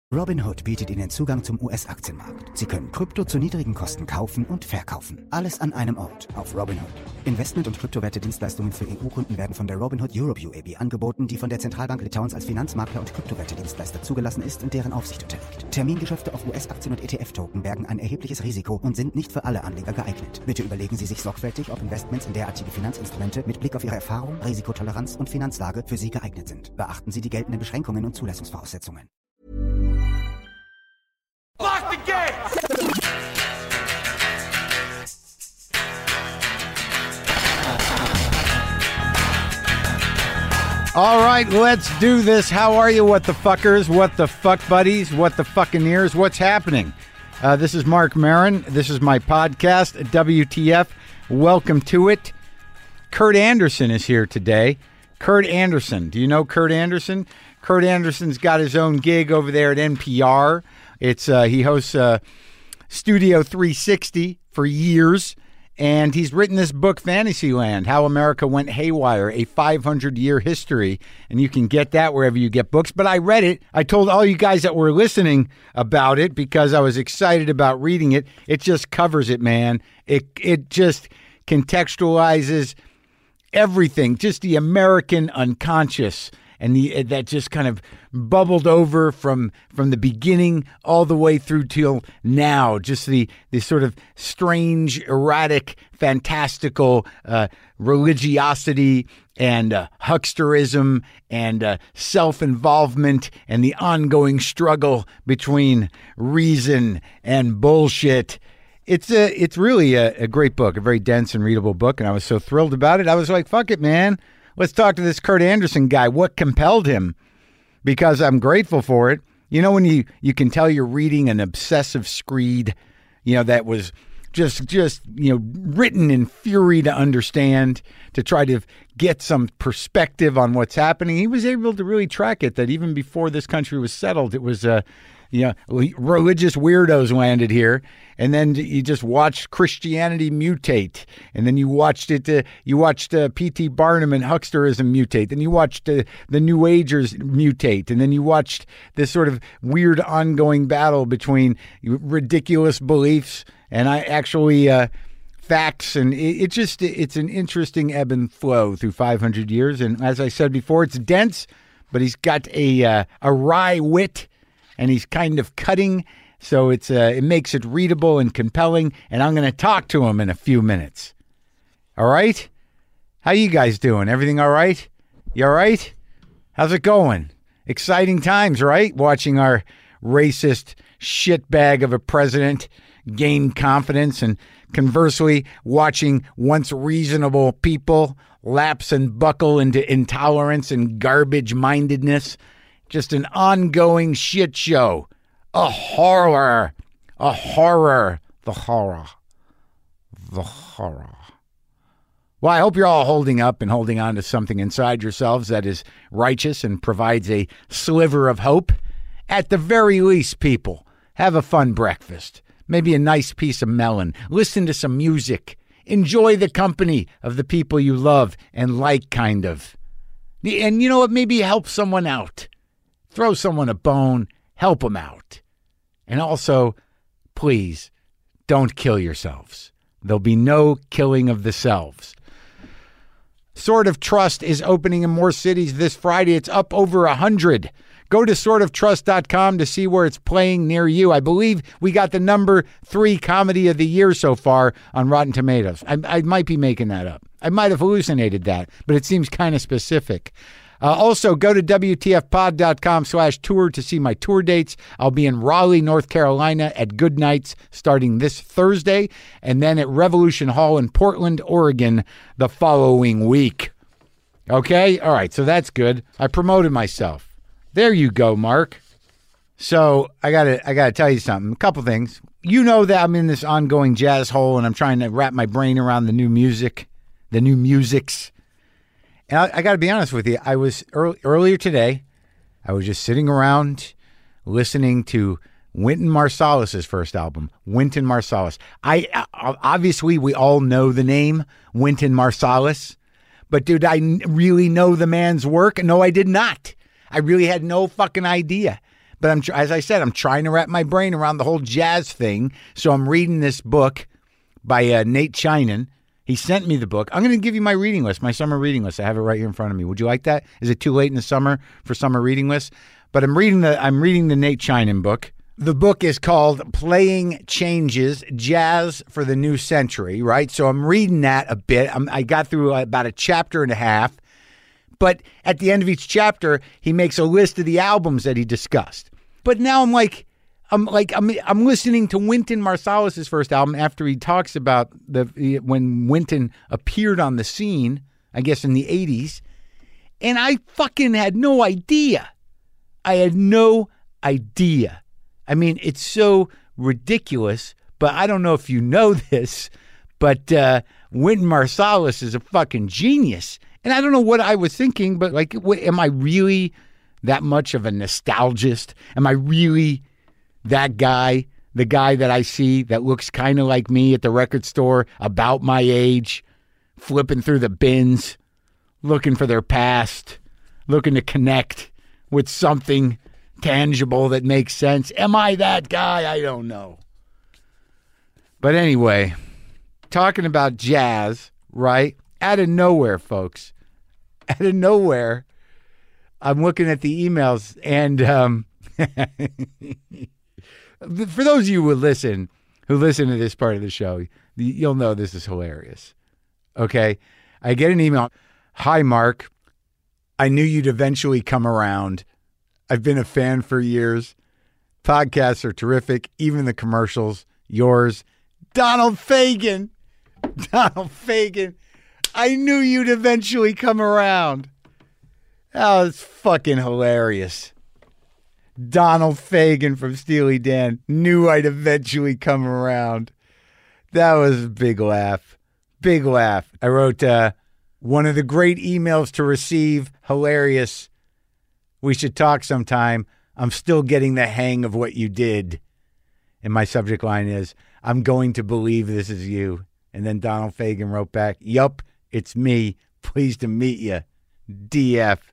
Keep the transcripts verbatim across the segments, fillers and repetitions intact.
Robinhood bietet Ihnen Zugang zum U S-Aktienmarkt. Sie können Krypto zu niedrigen Kosten kaufen und verkaufen. Alles an einem Ort auf Robinhood. Investment- und Kryptowerte-Dienstleistungen für E U-Kunden werden von der Robinhood Europe U A B angeboten, die von der Zentralbank Litauens als Finanzmakler und Kryptowerte-Dienstleister zugelassen ist und deren Aufsicht unterliegt. Termingeschäfte auf U S-Aktien und E T F-Token bergen ein erhebliches Risiko und sind nicht für alle Anleger geeignet. Bitte überlegen Sie sich sorgfältig, ob Investments in derartige Finanzinstrumente mit Blick auf Ihre Erfahrung, Risikotoleranz und Finanzlage für Sie geeignet sind. Beachten Sie die geltenden Beschränkungen und Zulassungsvoraussetzungen. Lock the gate! All right, let's do this. How are you, what the fuckers, what the fuck buddies, what the fucking ears, what's happening? Uh, this is Mark Maron. This is my podcast, W T F. Welcome to it. Kurt Andersen is here today. Kurt Andersen. Do you know Kurt Andersen? Kurt Andersen's got his own gig over there at N P R. It's uh, he hosts uh, Studio three sixty for years, and he's written this book, Fantasyland, How America Went Haywire, a five hundred year history, and you can get that wherever you get books. But I read it. I told all you guys that were listening about it because I was excited about reading it. It just covers it, man. It it just contextualizes everything, just the American unconscious. And the, that just kind of bubbled over from from the beginning all the way through till now. Just the, the sort of strange, erratic, fantastical uh, religiosity and uh, hucksterism and uh, self-involvement and the ongoing struggle between reason and bullshit. It's a, it's really a, a great book, a very dense and readable book, and I was so thrilled about it. I was like, fuck it, man. Let's talk to this Kurt Andersen guy. What compelled him? Because I'm grateful for it. You know, when you, you can tell you're reading an obsessive screed, you know, that was just, just, you know, written in fury to understand, to try to get some perspective on what's happening. He was able to really track it, that even before this country was settled, it was, uh, you know, religious weirdos landed here, and then you just watched Christianity mutate, and then you watched it. Uh, you watched uh, P T Barnum and hucksterism mutate, then you watched uh, the New Agers mutate, and then you watched this sort of weird ongoing battle between ridiculous beliefs and I actually uh, facts, and it, it just it's an interesting ebb and flow through five hundred years. And as I said before, it's dense, but he's got a uh, a wry wit. And he's kind of cutting, so it's uh, it makes it readable and compelling. And I'm going to talk to him in a few minutes. All right? How you guys doing? Everything all right? You all right? How's it going? Exciting times, right? Watching our racist shitbag of a president gain confidence, and conversely, watching once reasonable people lapse and buckle into intolerance and garbage-mindedness. Just an ongoing shit show. A horror. A horror. The horror. The horror. Well, I hope you're all holding up and holding on to something inside yourselves that is righteous and provides a sliver of hope. At the very least, people, have a fun breakfast. Maybe a nice piece of melon. Listen to some music. Enjoy the company of the people you love and like, kind of. And you know what? Maybe help someone out. Throw someone a bone, help them out. And also, please, don't kill yourselves. There'll be no killing of the selves. Sword of Trust is opening in more cities this Friday. It's up over one hundred. Go to sword of trust dot com to see where it's playing near you. I believe we got the number three comedy of the year so far on Rotten Tomatoes. I, I might be making that up. I might have hallucinated that, but it seems kind of specific. Uh, also, go to W T F pod dot com slash tour to see my tour dates. I'll be in Raleigh, North Carolina at Good Nights starting this Thursday, and then at Revolution Hall in Portland, Oregon the following week. Okay? All right, so that's good. I promoted myself. There you go, Mark. So I gotta, I gotta tell you something. A couple things. You know that I'm in this ongoing jazz hole, and I'm trying to wrap my brain around the new music, the new musics. And I, I got to be honest with you. I was early, earlier today, I was just sitting around listening to Wynton Marsalis's first album, Wynton Marsalis. I obviously, we all know the name Wynton Marsalis, but did I really know the man's work? No, I did not. I really had no fucking idea. But I'm, as I said, I'm trying to wrap my brain around the whole jazz thing. So I'm reading this book by uh, Nate Chinan. He sent me the book. I'm going to give you my reading list, my summer reading list. I have it right here in front of me. Would you like that? Is it too late in the summer for summer reading lists? But I'm reading the I'm reading the Nate Chinan book. The book is called Playing Changes, Jazz for the New Century, right? So I'm reading that a bit. I'm, I got through about a chapter and a half. But at the end of each chapter, he makes a list of the albums that he discussed. But now I'm like, I'm like, I'm I'm listening to Wynton Marsalis's first album after he talks about the when Wynton appeared on the scene, I guess in the eighties, and I fucking had no idea. I had no idea. I mean, it's so ridiculous, but I don't know if you know this, but uh, Wynton Marsalis is a fucking genius. And I don't know what I was thinking, but like, what, am I really that much of a nostalgist? Am I really that guy, the guy that I see that looks kind of like me at the record store, about my age, flipping through the bins, looking for their past, looking to connect with something tangible that makes sense? Am I that guy? I don't know. But anyway, talking about jazz, right? Out of nowhere, folks. Out of nowhere, I'm looking at the emails, and um, for those of you who listen, who listen to this part of the show, you'll know this is hilarious. Okay? I get an email. Hi, Mark. I knew you'd eventually come around. I've been a fan for years. Podcasts are terrific. Even the commercials. Yours, Donald Fagen. Donald Fagen. I knew you'd eventually come around. Oh, it's fucking hilarious. Donald Fagen from Steely Dan knew I'd eventually come around. That was a big laugh. Big laugh. I wrote uh, one of the great emails to receive. Hilarious. We should talk sometime. I'm still getting the hang of what you did. And my subject line is, I'm going to believe this is you. And then Donald Fagen wrote back, yup, it's me. Pleased to meet you. D F.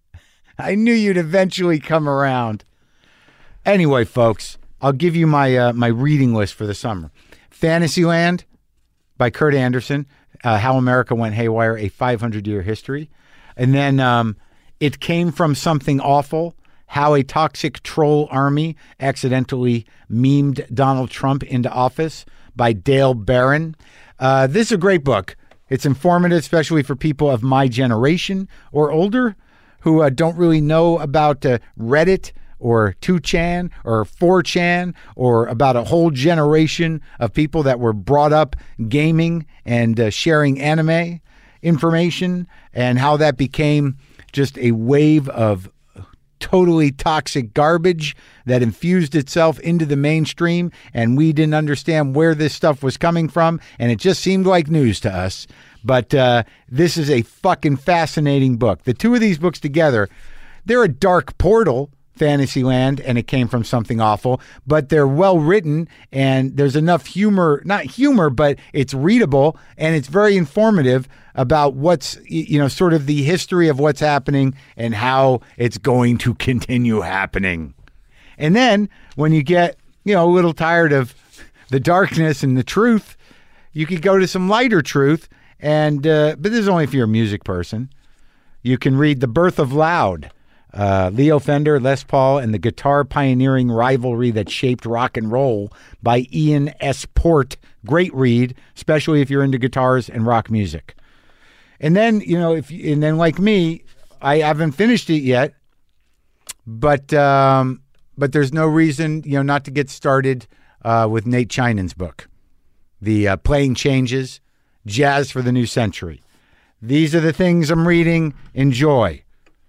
I knew you'd eventually come around. Anyway, folks, I'll give you my uh, my reading list for the summer. Fantasyland by Kurt Anderson. Uh, How America Went Haywire, a five hundred year history. And then um, It Came From Something Awful. How a Toxic Troll Army Accidentally Memed Donald Trump into Office by Dale Barron. Uh, this is a great book. It's informative, especially for people of my generation or older who uh, don't really know about uh, Reddit or two chan or four chan or about a whole generation of people that were brought up gaming and uh, sharing anime information, and how that became just a wave of totally toxic garbage that infused itself into the mainstream, and we didn't understand where this stuff was coming from, and it just seemed like news to us. But uh, this is a fucking fascinating book. The two of these books together, they're a dark portal, Fantasyland, and It Came From Something Awful, but they're well written, and there's enough humor, not humor, but it's readable, and it's very informative about what's, you know, sort of the history of what's happening and how it's going to continue happening. And then when you get, you know, a little tired of the darkness and the truth, you could go to some lighter truth. And, uh, but this is only if you're a music person. You can read The Birth of Loud, uh, Leo Fender, Les Paul, and the guitar pioneering rivalry that shaped rock and roll by Ian S. Port. Great read, especially if you're into guitars and rock music. And then, you know, if and then like me, I haven't finished it yet, but um, but there's no reason, you know, not to get started uh, with Nate Chinan's book, The uh, Playing Changes, Jazz for the New Century. These are the things I'm reading. Enjoy.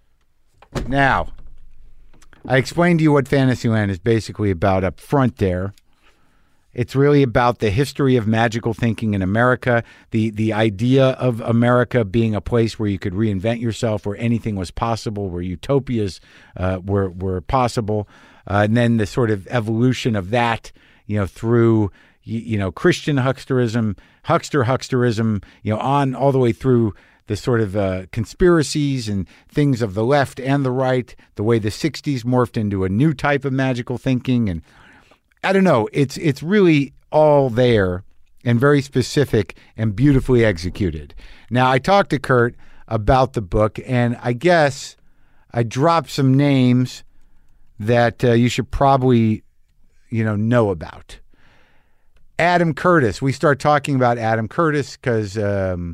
Now, I explained to you what Fantasyland is basically about up front there. It's really about the history of magical thinking in America, the the idea of America being a place where you could reinvent yourself, where anything was possible, where utopias uh, were were possible, uh, and then the sort of evolution of that, you know, through you, you know Christian hucksterism, huckster hucksterism, you know, on all the way through the sort of uh, conspiracies and things of the left and the right, the way the sixties morphed into a new type of magical thinking. And I don't know, it's it's really all there and very specific and beautifully executed. Now, I talked to Kurt about the book, and I guess I dropped some names that uh, you should probably, you know, know about. Adam Curtis. We start talking about Adam Curtis because, um,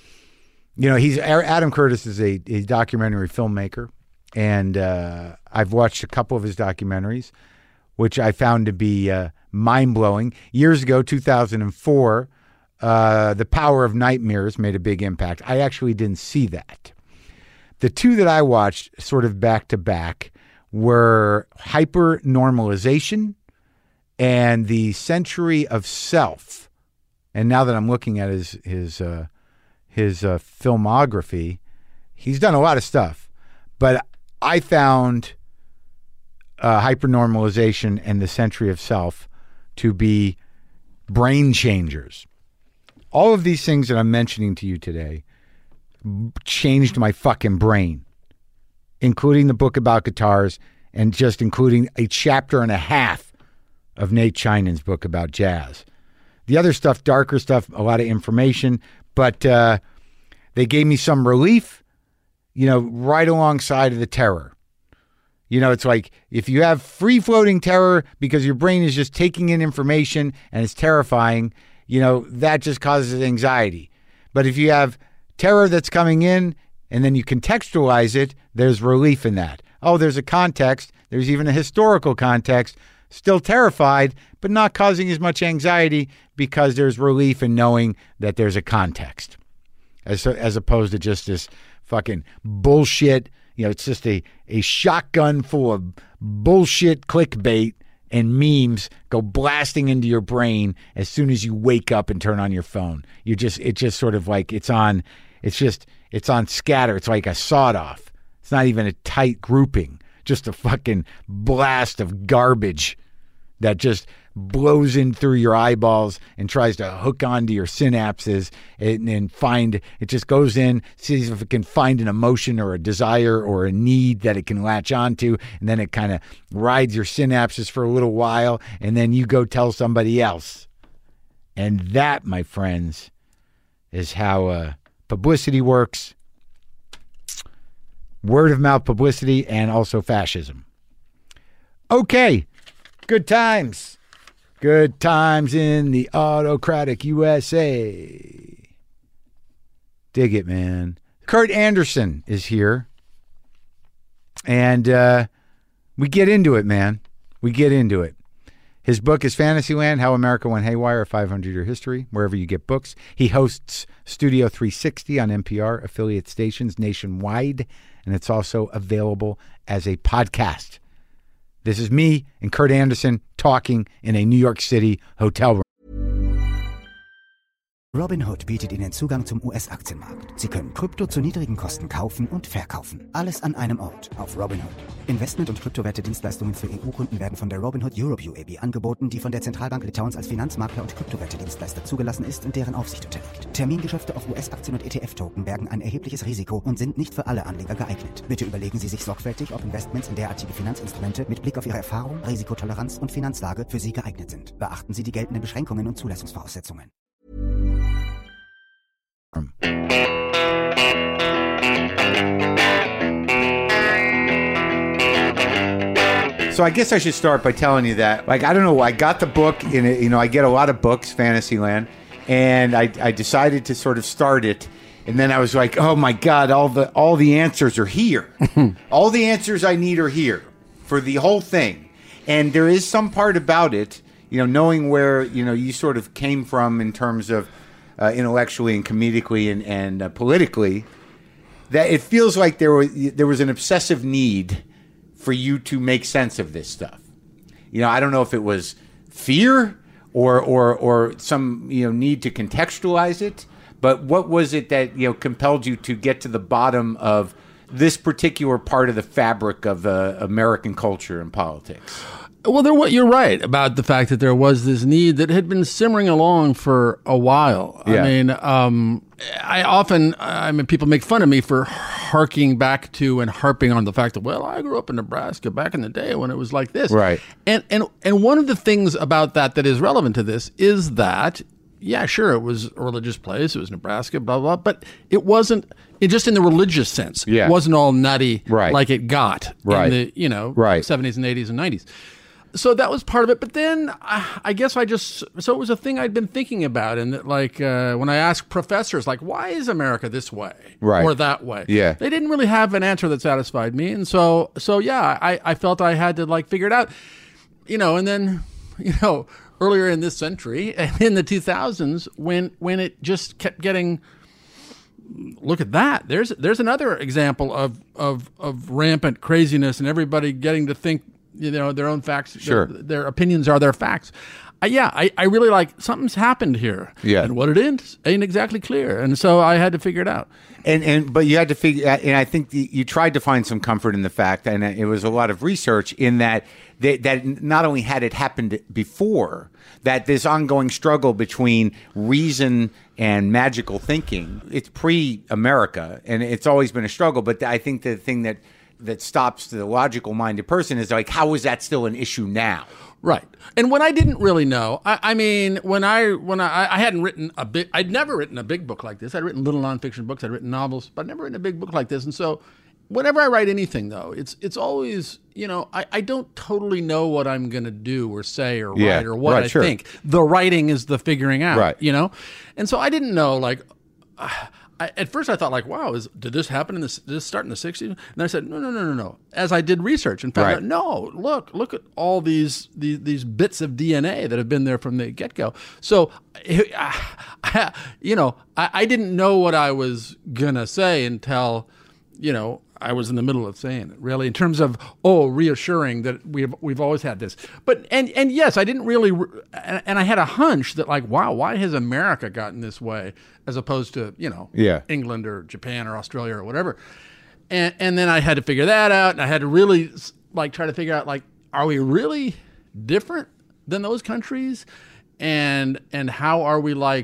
you know, he's Adam Curtis is a, a documentary filmmaker, and uh, I've watched a couple of his documentaries, which I found to be uh, mind-blowing. Years ago, two thousand four, uh, The Power of Nightmares made a big impact. I actually didn't see that. The two that I watched sort of back-to-back were Hyper-Normalization and The Century of Self. And now that I'm looking at his his uh, his uh, filmography, he's done a lot of stuff. But I found uh, Hypernormalization and The Century of Self to be brain changers. All of these things that I'm mentioning to you today changed my fucking brain, including the book about guitars and just including a chapter and a half of Nate Chinan's book about jazz. The other stuff, darker stuff, a lot of information, but uh, they gave me some relief, you know, right alongside of the terror. You know, it's like if you have free-floating terror because your brain is just taking in information and it's terrifying, you know, that just causes anxiety. But if you have terror that's coming in and then you contextualize it, there's relief in that. Oh, there's a context. There's even a historical context. Still terrified, but not causing as much anxiety because there's relief in knowing that there's a context, as as opposed to just this fucking bullshit. You know, it's just a, a shotgun full of bullshit clickbait and memes go blasting into your brain as soon as you wake up and turn on your phone. You just it just sort of like it's on. It's just it's on scatter. It's like a sawed off. It's not even a tight grouping. Just a fucking blast of garbage that just blows in through your eyeballs and tries to hook onto your synapses and, and find, it just goes in, sees if it can find an emotion or a desire or a need that it can latch onto, and then it kind of rides your synapses for a little while, and then you go tell somebody else. And that, my friends, is how uh, publicity works. Word of mouth publicity and also fascism. Okay, good times. Good times in the autocratic U S A. Dig it, man. Kurt Anderson is here. And uh, we get into it, man. We get into it. His book is Fantasyland, How America Went Haywire, a five hundred year history, wherever you get books. He hosts Studio three sixty on N P R, affiliate stations nationwide, and it's also available as a podcast. This is me and Kurt Anderson talking in a New York City hotel room. Robinhood bietet Ihnen Zugang zum U S-Aktienmarkt. Sie können Krypto zu niedrigen Kosten kaufen und verkaufen. Alles an einem Ort auf Robinhood. Investment- und Kryptowerte-Dienstleistungen für E U-Kunden werden von der Robinhood Europe U A B angeboten, die von der Zentralbank Litauens als Finanzmakler und Kryptowerte-Dienstleister zugelassen ist und deren Aufsicht unterliegt. Termingeschäfte auf U S-Aktien und E T F-Token bergen ein erhebliches Risiko und sind nicht für alle Anleger geeignet. Bitte überlegen Sie sich sorgfältig, ob Investments in derartige Finanzinstrumente mit Blick auf Ihre Erfahrung, Risikotoleranz und Finanzlage für Sie geeignet sind. Beachten Sie die geltenden Beschränkungen und Zulassungsvoraussetzungen. So I guess I should start by telling you that, like, I don't know, I got the book in it, you know, I get a lot of books, Fantasyland, and I, I decided to sort of start it, and then I was like, oh my God, all the all the answers are here. All the answers I need are here for the whole thing. And there is some part about it, you know, knowing where, you know, you sort of came from in terms of uh, intellectually and comedically and, and uh, politically, that it feels like there was there was an obsessive need for you to make sense of this stuff. You know, I don't know if it was fear or or or some, you know, need to contextualize it, but what was it that, you know, compelled you to get to the bottom of this particular part of the fabric of uh, American culture and politics? Well, there, what you're right about the fact that there was this need that had been simmering along for a while. Yeah. I mean, um, I often, I mean, people make fun of me for harking back to and harping on the fact that, well, I grew up in Nebraska back in the day when it was like this. Right. And and and one of the things about that that is relevant to this is that, yeah, sure, it was a religious place. It was Nebraska, blah, blah, but it wasn't, it just in the religious sense. Yeah. It wasn't all nutty Right. like it got Right. in the, you know, Right. seventies and eighties and nineties. So that was part of it. But then I, I guess I just, so it was a thing I'd been thinking about. And that, like, uh, when I asked professors, like, why is America this way Right. or that way? Yeah. They didn't really have an answer that satisfied me. And so, so yeah, I, I felt I had to, like, figure it out, you know, and then, you know, earlier in this century and in the two thousands, when, when it just kept getting, look at that. There's, there's another example of, of, of rampant craziness and everybody getting to think, you know, their own facts, Sure. their, their opinions are their facts. Uh, yeah, I, I really like, something's happened here. Yeah. And what it is ain't exactly clear. And so I had to figure it out. And and but you had to figure, and I think the, you tried to find some comfort in the fact, and it was a lot of research in that that, that not only had it happened before, that this ongoing struggle between reason and magical thinking, it's pre-America, and it's always been a struggle. But I think the thing that that stops the logical-minded person is like, how is that still an issue now? Right. And when I didn't really know, I, I mean, when I when I, I hadn't written a big, I'd never written a big book like this. I'd written little nonfiction books, I'd written novels, but I'd never written a big book like this. And so whenever I write anything, though, it's it's always, you know, I, I don't totally know what I'm going to do or say or Yeah, write or what right, I sure. think. The writing is the figuring out, Right. you know? And so I didn't know, like, uh, I, at first I thought, like, wow, is, did this happen in this, did this start in the sixties? And I said, no, no, no, no, no. As I did research and found Right. out, no, look, look at all these, these, these bits of D N A that have been there from the get-go. So, you know, I, I didn't know what I was going to say until, you know, I was in the middle of saying it, really, in terms of, oh, reassuring that we've we've always had this. But, and and yes, I didn't really, and, and I had a hunch that, like, wow, why has America gotten this way as opposed to, you know, Yeah. England or Japan or Australia or whatever. And and then I had to figure that out, and I had to really, like, try to figure out, like, are we really different than those countries? And and how are we like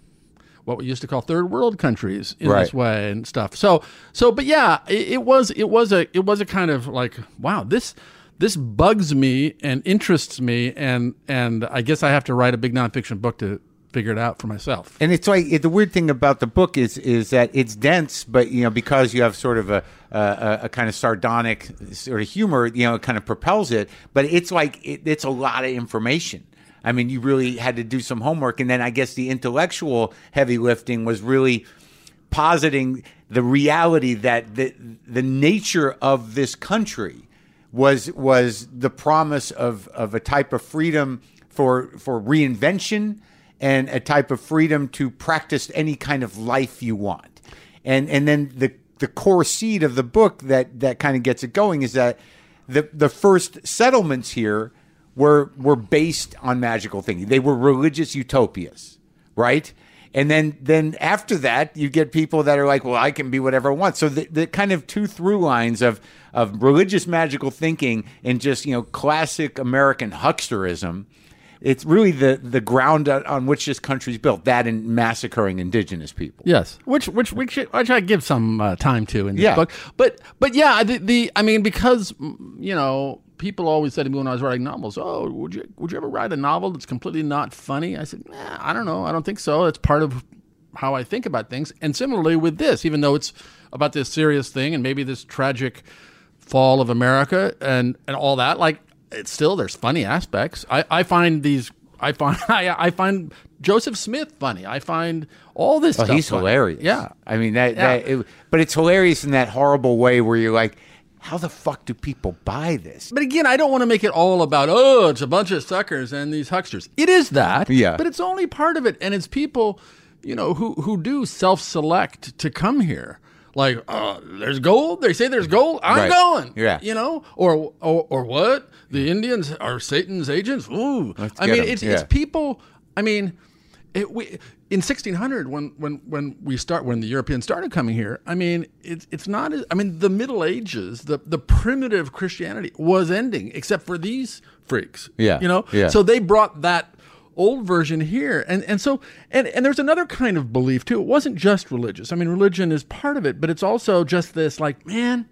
what we used to call third world countries in Right. this way and stuff. So, so, but yeah, it, it was, it was a, it was a kind of like, wow, this, this bugs me and interests me. And, and I guess I have to write a big nonfiction book to figure it out for myself. And it's like it, the weird thing about the book is is that it's dense, but you know because you have sort of a a, a kind of sardonic sort of humor, you know, it kind of propels it. But it's like it, it's a lot of information. I mean, you really had to do some homework, and then I guess the intellectual heavy lifting was really positing the reality that the the nature of this country was was the promise of, of a type of freedom for for reinvention and a type of freedom to practice any kind of life you want. And and then the the core seed of the book that, that kind of gets it going is that the the first settlements here were were based on magical thinking. They were religious utopias, right? And then then after that, you get people that are like, well, I can be whatever I want. So the, the kind of two through lines of of religious magical thinking and just, you know, classic American hucksterism, it's really the, the ground on which this country's built, that and massacring indigenous people. Yes, which which which, which I give some uh, time to in this Yeah. book. But but yeah, the, the I mean, because you know, people always said to me when I was writing novels, "Oh, would you would you ever write a novel that's completely not funny?" I said, nah, "I don't know. I don't think so. It's part of how I think about things." And similarly with this, even though it's about this serious thing and maybe this tragic fall of America and and all that, like, it's still, there's funny aspects. I, I find these, I find, I, I find Joseph Smith funny. I find all this Oh, stuff he's funny. hilarious. Yeah. I mean, that, Yeah. that it, but it's hilarious in that horrible way where you're like, how the fuck do people buy this? But again, I don't want to make it all about, oh, it's a bunch of suckers and these hucksters. It is that, Yeah. but it's only part of it. And it's people, you know, who, who do self-select to come here. Like, uh, there's gold. They say there's gold. I'm Right. going. Yeah. You know, or, or or what? The Indians are Satan's agents. Ooh. Let's I get mean, 'em. it's Yeah. it's people. I mean, it, we in sixteen hundred, when when when we start, when the Europeans started coming here, I mean, it's it's not. I mean, the Middle Ages, the the primitive Christianity was ending, except for these freaks. Yeah, you know. yeah. So they brought that old version here, and and so and and there's another kind of belief too. It wasn't just religious. I mean, religion is part of it, but it's also just this, like, man,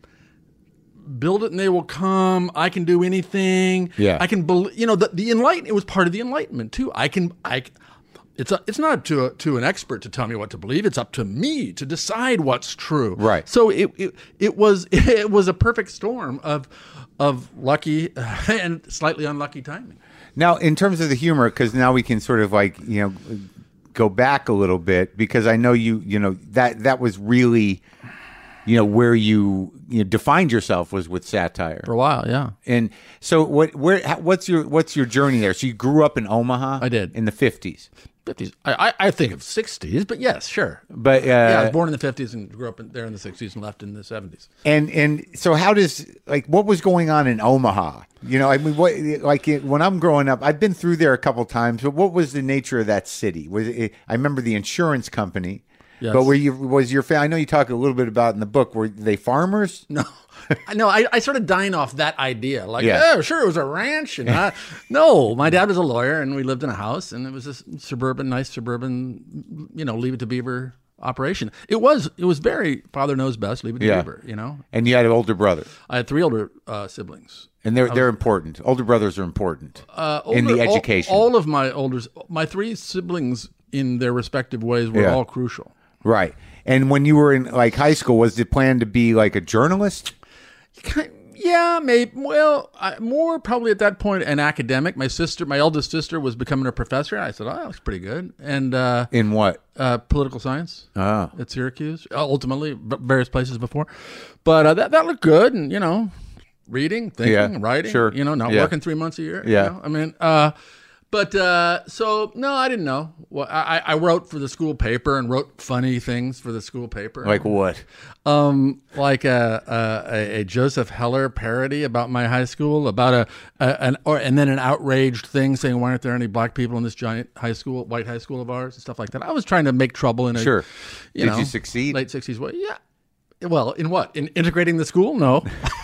build it and they will come. I can do anything. Yeah. I can believe. You know, the the enlighten. It was part of the Enlightenment too. I can. I. It's a, it's not up to a, to an expert to tell me what to believe. It's up to me to decide what's true. Right. So it it, it was it was a perfect storm of of lucky and slightly unlucky timing. Now, in terms of the humor, because now we can sort of like, you know, go back a little bit, because I know you, you know, that that was really, you know, where you, you know, defined yourself was with satire For a while, yeah. And so, what, where, what's your, what's your journey there? So you grew up in Omaha. I did. In the fifties. fifties. I, I I think of sixties, but yes, sure. But uh, yeah, I was born in the fifties and grew up in, there in the sixties and left in the seventies. And and so how does, like, what was going on in Omaha? You know, I mean, what, like it, when I'm growing up, I've been through there a couple times, but what was the nature of that city? Was it, I remember the insurance company. Yes. But were you, was your family, I know you talk a little bit about in the book, were they farmers? No, no, I, I sort of dine off that idea. Like, Yeah. oh, sure, it was a ranch. And I, no, my dad was a lawyer and we lived in a house and it was this suburban, nice suburban, you know, Leave It to Beaver operation. It was, it was very father knows best, Leave It to Yeah. Beaver, you know. And you had an older brother. I had three older uh, siblings. And they're, they're important. Older brothers are important Uh, in the older- all- education. All, of my older, my three siblings in their respective ways were Yeah. all crucial. Right. And when you were in like high school, was the plan to be like a journalist? Kind- Yeah, maybe. Well, I, more probably at that point an academic. My sister, my eldest sister, was becoming a professor. And I said, "Oh, that looks pretty good." And uh, In what? uh, political science Oh. at Syracuse, uh, ultimately v- various places before. But uh, that that looked good, and you know, reading, thinking, Yeah, writing. sure. You know, not Yeah. working three months a year. Yeah. You know? I mean, uh, but uh, so no, I didn't know. Well, I, I wrote for the school paper and wrote funny things for the school paper. Like what? Um, like a, a a Joseph Heller parody about my high school, about a, a an or and then an outraged thing saying, why aren't there any black people in this giant high school, white high school of ours, and stuff like that. I was trying to make trouble in a Sure. You Did know, you succeed? Late sixties way, yeah. Well, in what? In integrating the school? No.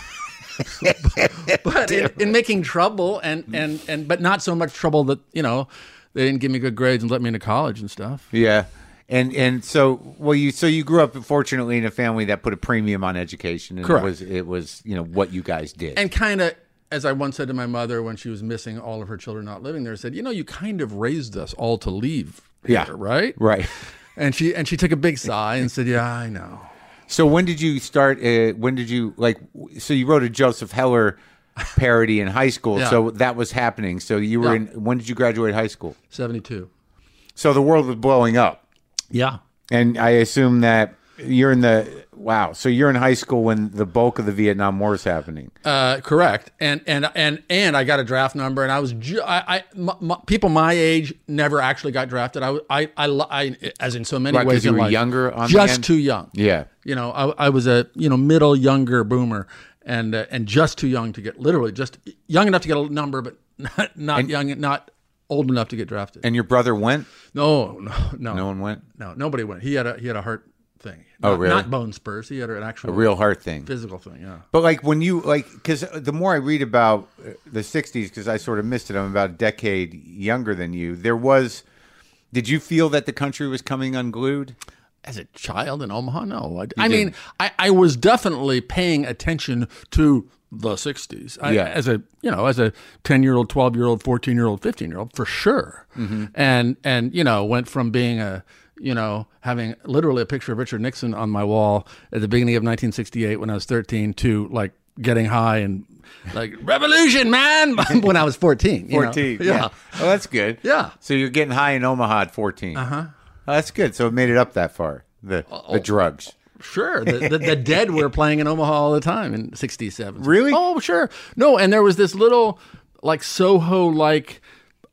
But in, in making trouble and, and, and but not so much trouble that, you know, they didn't give me good grades and let me into college and stuff. Yeah. And and so well you so you grew up fortunately in a family that put a premium on education, and Correct. it was it was, you know, what you guys did. And kind of, as I once said to my mother when she was missing all of her children not living there, said, you know, you kind of raised us all to leave here, Yeah. right? Right. And she and she took a big sigh and said, yeah, I know. So when did you start uh, when did you like so you wrote a Joseph Heller parody in high school. Yeah. So that was happening. So you were Yeah. in when did you graduate high school? seventy-two. So the world was blowing up. Yeah. And I assume that you're in the wow. So you're in high school when the bulk of the Vietnam War is happening. Uh, correct. And and and and I got a draft number, and I was ju- I, I m- m- people my age never actually got drafted. I I I, I as in so many Right, 'cause ways you in were life, younger on the just end? too young. Yeah. You know, I, I was a you know middle younger boomer, and uh, and just too young to get literally just young enough to get a number, but not not young not old enough to get drafted. And your brother went? No, no, no, No one went? no, nobody went. He had a he had a heart thing. Oh, Not- really? Not bone spurs. He had an actual A real heart thing. physical thing. Yeah. But like when you like, because the more I read about uh, the sixties, because I sort of missed it, I'm about a decade younger than you. There was, did you feel that the country was coming unglued? As a child in Omaha, no. I, I didn't? mean, I, I was definitely paying attention to the sixties. I, Yeah. As a you know, as a ten year old, twelve year old, fourteen year old, fifteen year old, for sure. Mm-hmm. And and you know, went from being a you know having literally a picture of Richard Nixon on my wall at the beginning of nineteen sixty-eight when I was thirteen to like getting high and like revolution, man, when I was fourteen. you know? fourteen. Yeah. Oh, that's good. Yeah. So you're getting high in Omaha at fourteen. Uh huh. Oh, that's good. So it made it up that far. The the drugs. Sure. The, the, the Dead were playing in Omaha all the time in sixty-seven. Really? Oh, sure. No, and there was this little, like, Soho-like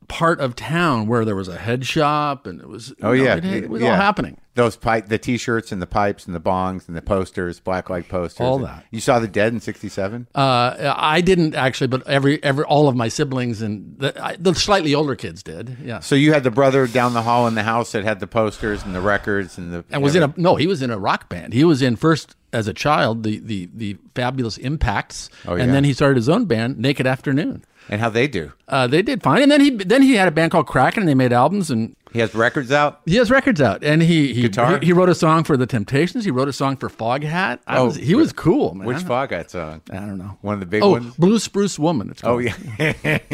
part of town where there was a head shop, and it was Oh you know, yeah, it, it was yeah. all happening. Those pipe, the T-shirts and the pipes and the bongs and the posters, blacklight posters, All And that. You saw the Dead in sixty-seven. Uh, I didn't actually, but every every all of my siblings and the, I, the slightly older kids did. Yeah, So you had the brother down the hall in the house that had the posters and the records and the and was in a no, he was in a rock band. He was in first as a child the the the Fabulous Impacts, Oh, yeah. and then he started his own band, Naked Afternoon. and how they do. Uh, they did fine, and then he then he had a band called Kraken, and they made albums, and He has records out. he has records out, and he he, Guitar? he he wrote a song for the Temptations. He wrote a song for Foghat. I Oh, was, he was cool, man. Which Foghat song? I don't know. One of the big Oh, ones. Blue Spruce Woman. It's Oh called. yeah,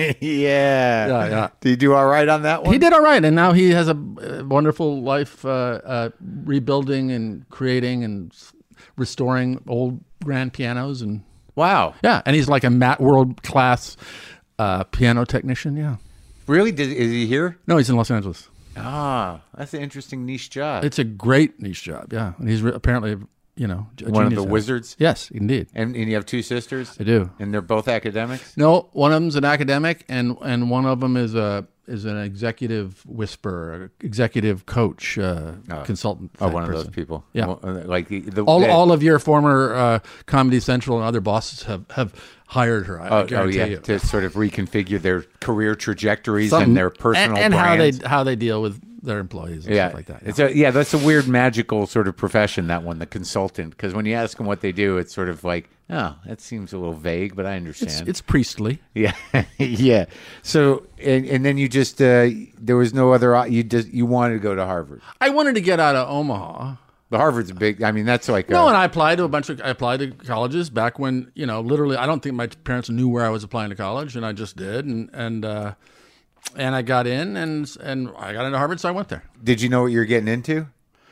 yeah, Yeah, yeah. Did you do all right on that one? He did all right, and now he has a, uh wonderful life, uh, uh, rebuilding and creating and s- restoring old grand pianos, and Wow, yeah, and he's like a mat world class uh, piano technician. Yeah, really? Did, is he here? no, he's in Los Angeles. Ah, that's an interesting niche job. It's a great niche job. Yeah, and he's re- apparently, you know, a One of genius the at it. wizards. Yes, indeed. And, and you have two sisters. I do. And they're both academics. No, one of them's an academic, and and one of them is a is an executive whisperer, executive coach, uh, consultant. Oh, type one of person. those people. Yeah. Well, uh, like the, the All, the- all of your former uh, Comedy Central and other bosses have, have hired her. I, I Oh, oh guarantee yeah, you. to sort of reconfigure their career trajectories Some- and their personal and, and how brands. they how they deal with their employees and yeah, stuff like that. It's a, yeah, that's a weird magical sort of profession, that one, the consultant. Because when you ask them what they do, it's sort of like, oh, that seems a little vague, but I understand. It's, it's priestly. yeah, yeah. So and and then you just uh, there was no other op- you just you wanted to go to Harvard. I wanted to get out of Omaha. The Harvard's a big. I mean, that's like No, a, and I applied to a bunch of I applied to colleges back when, you know, literally I don't think my parents knew where I was applying to college, and I just did, and and uh, and I got in, and and I got into Harvard, so I went there. Did you know what you were getting into?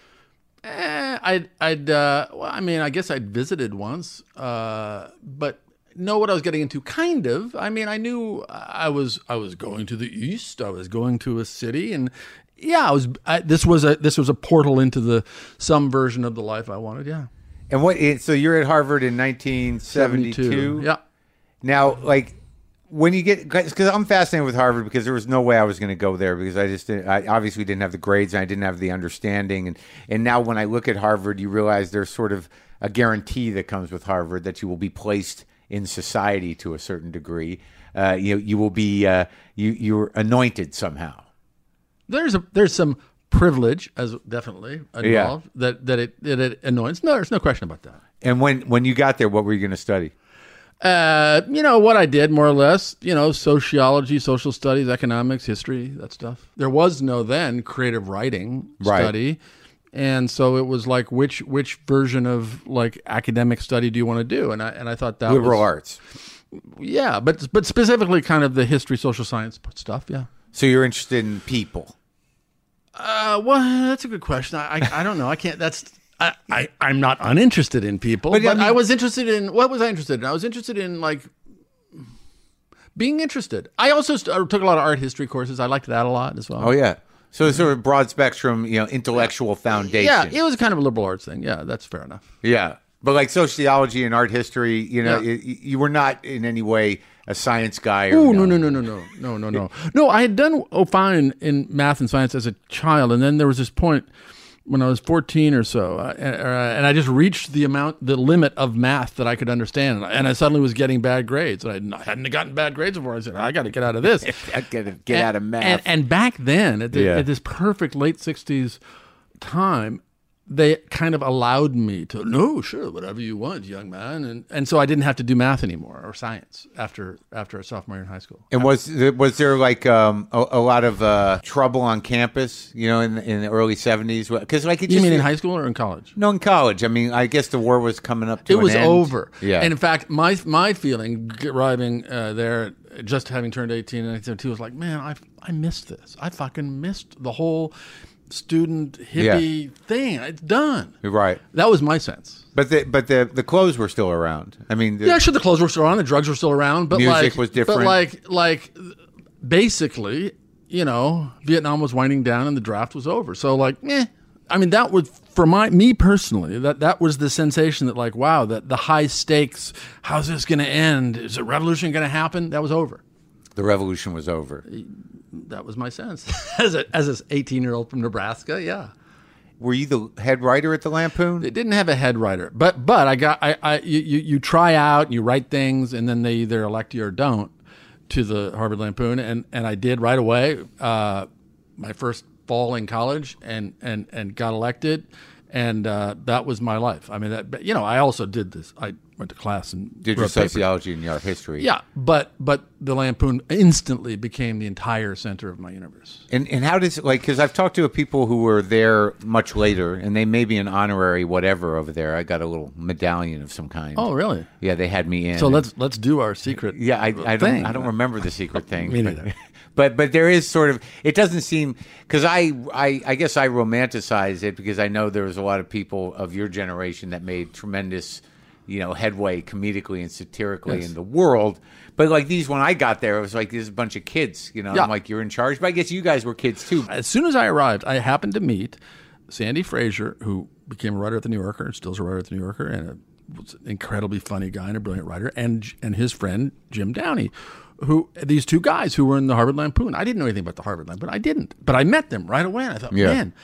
Eh, I'd I'd uh, well, I mean, I guess I'd visited once, uh, but know what I was getting into, kind of. I mean, I knew I was I was going to the east. I was going to a city, and yeah, I was. I, this was a this was a portal into the some version of the life I wanted. Yeah, And what? So you're at Harvard in nineteen seventy-two. Yeah. Now, like, when you get, because I'm fascinated with Harvard because there was no way I was going to go there because I just didn't, I obviously didn't have the grades and I didn't have the understanding. And, and now when I look at Harvard, you realize there's sort of a guarantee that comes with Harvard that you will be placed in society to a certain degree. Uh, you you will be, uh, you, you're anointed somehow. There's a there's some privilege as definitely involved that that it that it annoys. No, there's no question about that. And when, when you got there, what were you going to study? Uh, you know what I did more or less. You know, sociology, social studies, economics, history, that stuff. There was no then creative writing Right. study, and so it was like which which version of like academic study do you want to do? And I and I thought that Liberal was, arts. yeah, but but specifically kind of the history, social science stuff. Yeah. So you're interested in people. Uh, well, that's a good question. I I, I don't know. I can't. That's. I, I, I'm not uninterested in people, But, but, I mean- I was interested in, what was I interested in? I was interested in, like, being interested. I also st- I took a lot of art history courses. I liked that a lot as well. Oh, yeah. So it's sort of broad spectrum, you know, intellectual foundation. Yeah, it was kind of a liberal arts thing. Yeah, that's fair enough. Yeah. But like sociology and art history, you know, Yeah. you, you were not in any way a science guy. Or Oh, no, no, no, no, no, no, no, no. No, I had done oh, fine in math and science as a child, and then there was this point when I was fourteen or so, uh, and, uh, and I just reached the amount, the limit of math that I could understand, and I, and I suddenly was getting bad grades. And I hadn't gotten bad grades before. I said, I got to get out of this. I gotta get out of math. And, and back then, at, the, Yeah. at this perfect late sixties time, they kind of allowed me to, no, sure, whatever you want, young man. And and so I didn't have to do math anymore or science after after a sophomore year in high school. And was was there like um, a, a lot of uh, trouble on campus, you know, in in the early seventies? Because like it You just, mean in high school or in college? No, in college. I mean, I guess the war was coming up to It an was end. over. Yeah. And in fact, my my feeling arriving uh, there, just having turned eighteen in nineteen seventy-two, was like, man, I I missed this. I fucking missed the whole student hippie thing. It's done. Right. That was my sense. But the but the the clothes were still around. I mean, the, Yeah, sure, the clothes were still around, the drugs were still around, but Music like, was different. But like, like, basically, you know, Vietnam was winding down and the draft was over. So like, eh. I mean, that was for my me personally. That that was the sensation that like, wow, that the high stakes. How's this going to end? Is a revolution going to happen? That was over. the revolution was over. that was my sense as a as an eighteen-year-old from Nebraska. Yeah. Were you the head writer at the Lampoon? They didn't have a head writer, but but I got I, I you, you try out, you write things, and then they either elect you or don't to the Harvard Lampoon, and, and I did right away. Uh, my first fall in college, and and, and got elected, and uh, that was my life. I mean, that, you know, I also did this. I went to class and did your sociology and your art history. Yeah, but but the Lampoon instantly became the entire center of my universe. And and how does, like, because I've talked to people who were there much later, and they may be an honorary whatever over there. I got a little medallion of some kind. Oh, really? Yeah, they had me in. So let's let's do our secret. Yeah, I, I don't thing. I don't remember the secret thing. Me neither. But but there is sort of, it doesn't seem, because I, I I guess I romanticize it because I know there was a lot of people of your generation that made tremendous, you know, headway comedically and satirically Yes. in the world. But like these, when I got there, it was like there's a bunch of kids, you know. Yeah. I'm like, you're in charge. But I guess you guys were kids too. As soon as I arrived, I happened to meet Sandy Frazier, who became a writer at the New Yorker, and still is a writer at the New Yorker, and a, was an incredibly funny guy and a brilliant writer, and and his friend Jim Downey, who these two guys who were in the Harvard Lampoon. I didn't know anything about the Harvard Lampoon. I didn't, but I met them right away, and I thought, Yeah. man,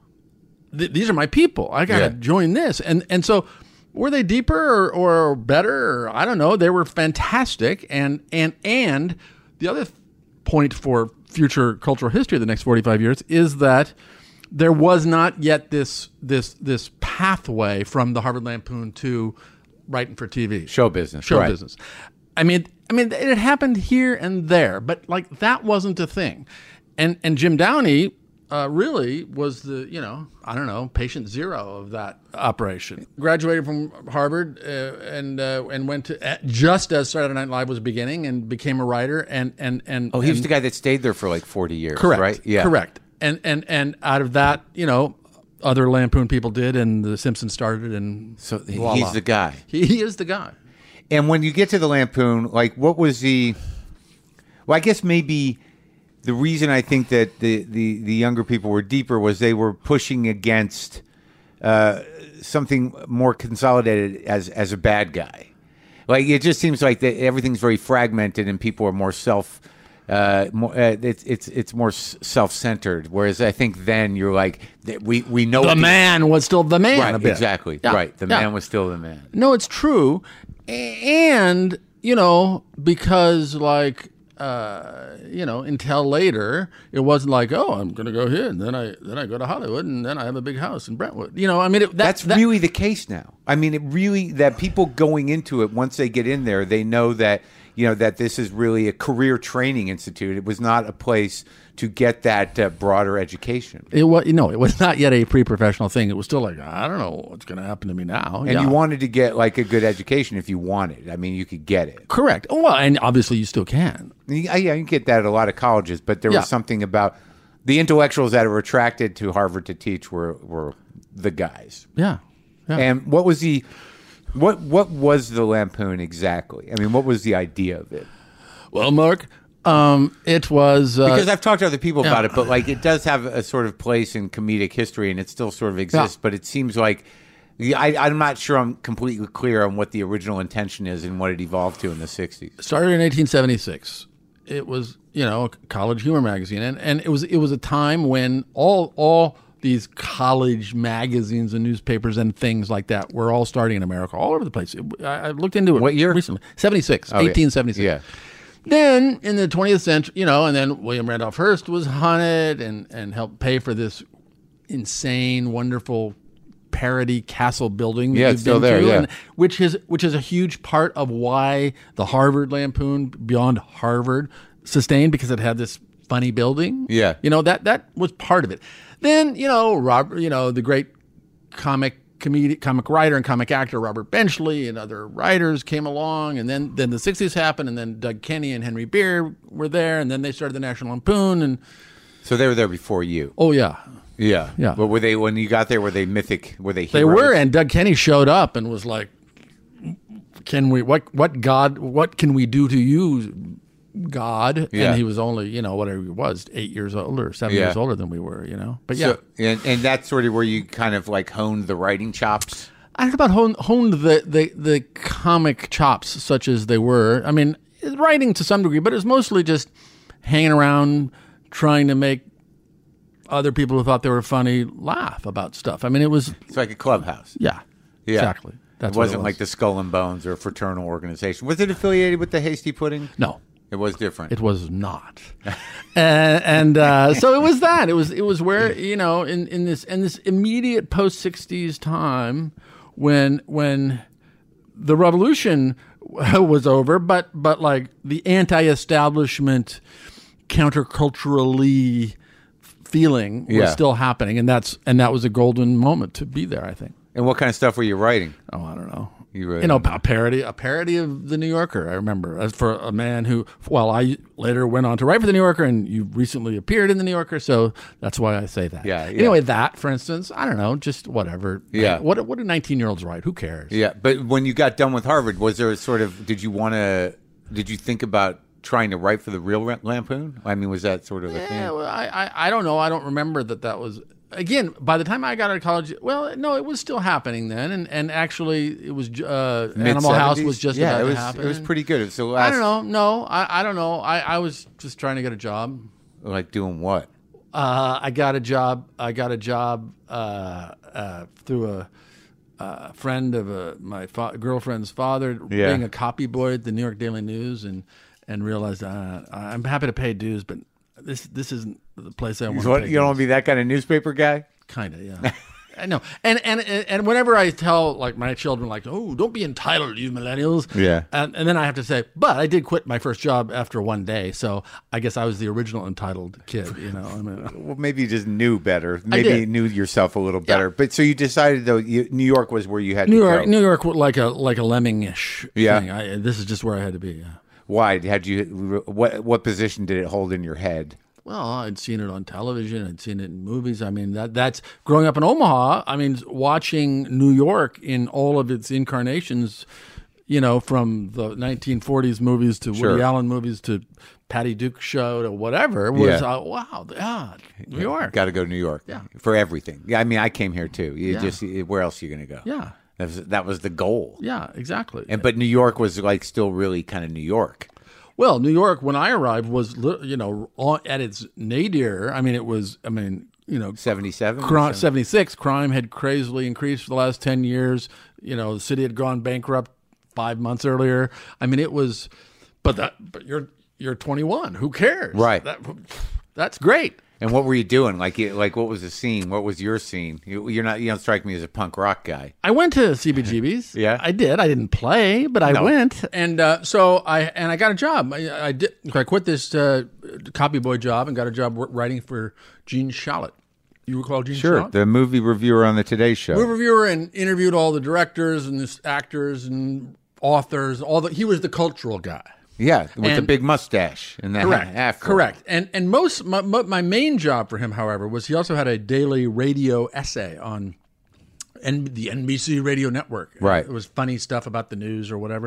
th- these are my people. I got to Yeah. join this, and and so. Were they deeper or, or better? Or, I don't know. They were fantastic, and and and the other point for future cultural history of the next forty-five years is that there was not yet this this this pathway from the Harvard Lampoon to writing for T V, Show business. show right. business. I mean, I mean, it happened here and there, but like that wasn't a thing. And and Jim Downey uh, really was the, you know, I don't know, patient zero of that operation. Graduated from Harvard uh, and uh, and went to uh, just as Saturday Night Live was beginning, and became a writer. And and and Oh, he was and, the guy that stayed there for like forty years, correct, right? Yeah. correct. And and and out of that, you know, other Lampoon people did, and The Simpsons started, and So he- voila. he's the guy. He, he is the guy. And when you get to the Lampoon, like, what was the? Well, I guess maybe the reason I think that the the, the younger people were deeper was they were pushing against uh, something more consolidated as as a bad guy. Like, it just seems like that everything's very fragmented and people are more self. Uh, more, uh, it's it's it's more self centered. Whereas I think then you're like, th- we we know The what man was still the man. right a bit. exactly Yeah, right. The yeah. man was still the man. No, it's true, A- and you know, because like uh, you know, until later, it wasn't like, oh, I'm going to go here, and then I then I go to Hollywood, and then I have a big house in Brentwood. You know, I mean, it, that, That's that, really the case now. I mean, it really, that people going into it, once they get in there, they know that, you know, that this is really a career training institute. It was not a place to get that uh, broader education. It was, you know, it was not yet a pre-professional thing. It was still like, I don't know what's going to happen to me now. And Yeah. you wanted to get like a good education if you wanted. I mean, you could get it. Correct. Oh, well, and obviously you still can. Yeah, you can get that at a lot of colleges, but there Yeah. was something about the intellectuals that were attracted to Harvard to teach were, were the guys. Yeah. yeah. And what was the what what was the Lampoon exactly? I mean, what was the idea of it? Well, Mark, um, it was uh, Because I've talked to other people yeah. about it, but like it does have a sort of place in comedic history, and it still sort of exists. Yeah. But it seems like I, I'm not sure I'm completely clear on what the original intention is and what it evolved to in the sixties. started in eighteen seventy-six. It was, you know, a college humor magazine, and, and it was it was a time when all all these college magazines and newspapers and things like that were all starting in America, all over the place. It, I, I looked into it. What year? Recently, seventy-six, Oh, yeah. eighteen seventy-six. Yeah. Then in the twentieth century, you know, and then William Randolph Hearst was hunted and and helped pay for this insane, wonderful parody castle building that Yeah, you've it's still been there, to, yeah. and which is which is a huge part of why the Harvard Lampoon Beyond Harvard sustained, because it had this funny building. Yeah. You know, that that was part of it. Then, you know, Robert, you know, the great comic comedic comic writer and comic actor Robert Benchley and other writers came along, and then then the sixties happened, and then Doug Kenny and Henry Beard were there, and then they started the National Lampoon, and So they were there before you. oh yeah. Yeah. Yeah. But were they, when you got there, were they mythic? Were they heroes? They were, and Doug Kenny showed up and was like, "Can we? What? What God? What can we do to you, God?" Yeah. And he was only, you know, whatever he was, eight years older, seven Yeah. years older than we were, you know. But yeah, So, and, and that's sort of where you kind of like honed the writing chops. I don't know about honed, honed the, the the comic chops, such as they were. I mean, writing to some degree, but it was mostly just hanging around, trying to make other people who thought they were funny laugh about stuff. I mean, it was It's like a clubhouse. yeah, Yeah. exactly. That's it what wasn't was. like the Skull and Bones or a fraternal organization. Was it affiliated with the Hasty Pudding? No. It was different. It was not, and, and uh, so it was that. It was it was where you know in, in this in this immediate post sixties time when when the revolution was over, but but like the anti-establishment, counterculturally feeling was Yeah. still happening, and that's and that was a golden moment to be there. I think. And what kind of stuff were you writing? Oh, I don't know. You wrote- You know, a parody, a parody of the New Yorker. I remember as for a man who, well, I later went on to write for the New Yorker, and you recently appeared in the New Yorker, so that's why I say that. Yeah, yeah. Anyway, that, for instance, I don't know, just whatever. Yeah. What what do nineteen year olds write? Who cares? Yeah, but when you got done with Harvard, was there a sort of did you want to? Did you think about trying to write for the real Lampoon? I mean, was that sort of a Yeah, thing? well, I, I I don't know. I don't remember that that was. Again, by the time I got out of college, well, no, it was still happening then, and, and actually, it was uh, Animal House was just yeah, about it was to happen. it was pretty good. It was the I last, don't know. No, I, I don't know. I, I was just trying to get a job. like doing what? Uh, I got a job. I got a job uh, uh, through a, uh friend of a, my fa- girlfriend's father, Yeah. being a copy boy at the New York Daily News, and and realized uh, I'm happy to pay dues, but this this isn't the place I want to What, pay you don't dues. want to be that kind of newspaper guy? Kind of, yeah. I know, and and and whenever I tell like my children, like, oh, don't be entitled, you millennials. Yeah. And, and then I have to say, but I did quit my first job after one day, so I guess I was the original entitled kid. You know, I mean, Well, maybe you just knew better. Maybe did. you knew yourself a little better. But so you decided though, you, New York was where you had New to York, go. New York, like a like a lemming-ish Yeah. thing. I, this is just where I had to be. Yeah. Why had you? What what position did it hold in your head? Well, I'd seen it on television. I'd seen it in movies. I mean, that that's growing up in Omaha. I mean, watching New York in all of its incarnations, you know, from the nineteen forties movies to Sure. Woody Allen movies to Patty Duke show to whatever was, Yeah. uh, wow, yeah, New York. Got to go to New York. Yeah. For everything. Yeah, I mean, I came here too. You Yeah. just where else are you going to go? Yeah. That was, that was the goal. Yeah, exactly. And but New York was like still really kind of New York. Well, New York, when I arrived, was, li- you know, on, at its nadir. I mean, it was, I mean, you know, seventy-seven? Cri- seventy-six, crime had crazily increased for the last ten years. You know, the city had gone bankrupt five months earlier. I mean, it was, but that, but you're, you're twenty-one. Who cares? Right. That, that's great. And what were you doing? Like, you- like what was the scene? What was your scene? You, you're not. You don't strike me as a punk rock guy. I went to C B G B's. Yeah? I did. I didn't play, but I No. went, and uh, so I and I got a job. I, I did. I quit this uh, copy boy job and got a job w- writing for Gene Shalit. You recall Gene Sure, Shalit? the movie reviewer on the Today Show. Movie reviewer, and interviewed all the directors and the actors and authors. All the he was the cultural guy. Yeah, with the And- big mustache and the Correct. afro. Correct. And and most my, my main job for him, however, was he also had a daily radio essay on N, the N B C radio network. Right. It was funny stuff about the news or whatever.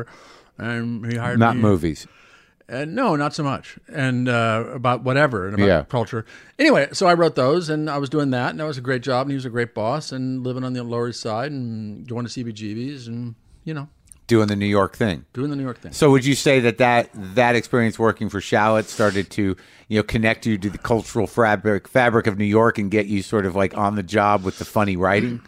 And he hired Not me. movies. And no, not so much. And uh, about whatever and about Yeah. culture. Anyway, so I wrote those, and I was doing that, and that was a great job, and he was a great boss, and living on the Lower East Side, and going to C B G B's, and you know, Doing the New York thing. doing the New York thing. So would you say that that, that experience working for Shalit started to, you know, connect you to the cultural fabric fabric of New York and get you sort of like on the job with the funny writing?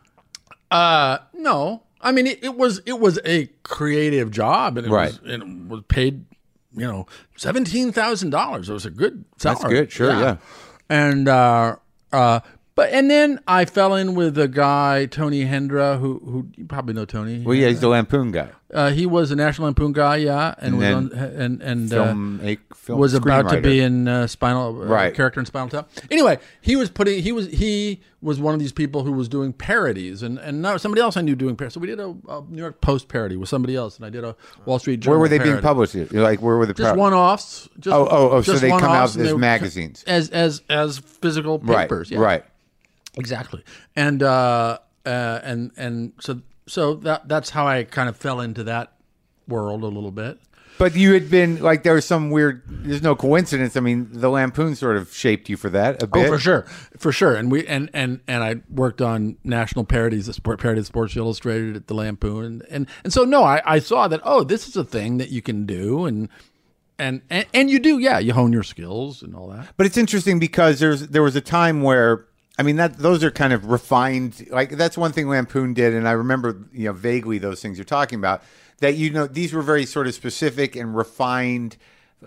Uh, no. I mean, it, it was it was a creative job, and it Right. was and it was paid, you know, seventeen thousand dollars. It was a good salary. That's good, sure, yeah. And uh, uh, but and then I fell in with a guy, Tony Hendra, who who you probably know Tony. Well, yeah, he's the Lampoon guy. Uh, he was a National Lampoon guy, yeah, and, And was then on, and and Film, uh, a, film was about to screenwriter. be in uh, Spinal uh, Right. character in Spinal Tap. Anyway, he was putting he was he was one of these people who was doing parodies, and and now somebody else I knew doing parodies. So we did a, a New York Post parody with somebody else, and I did a Wall Street Journal. Where were they being parody. published? Like, where were the Just pro- one offs. Oh, oh, oh, so just they come one-offs, out and as they were- magazines. as as as physical Right, papers. Yeah. right. Exactly. And uh, uh, and and so so that that's how I kind of fell into that world a little bit. But you had been, like, there was some weird, there's no coincidence. I mean, the Lampoon sort of shaped you for that a bit. Oh, for sure, for sure. And we and and and I worked on national parodies, the sport parody of Sports Illustrated at the Lampoon, and and, and so no, I, I saw that. Oh, this is a thing that you can do, and And, and and you do, yeah, you hone your skills and all that. But it's interesting because there's there was a time where, I mean, that those are kind of refined. Like that's one thing Lampoon did, and I remember, you know, vaguely those things you're talking about. That, you know, these were very sort of specific and refined,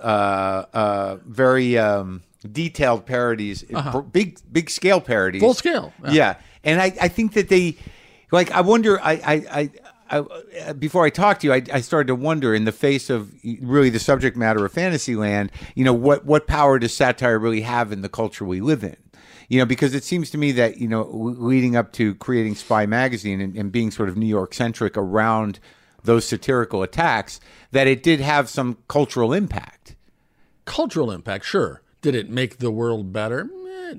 uh, uh, very um, detailed parodies, uh-huh. big big scale parodies, full scale. Yeah, yeah. And I, I think that they, like, I wonder, I I. I I, before I talked to you, I, I started to wonder, in the face of really the subject matter of Fantasyland, you know, what, what power does satire really have in the culture we live in? You know, because it seems to me that, you know, leading up to creating Spy Magazine and, and being sort of New York centric around those satirical attacks, that it did have some cultural impact. Cultural impact, sure. Did it make the world better? Eh,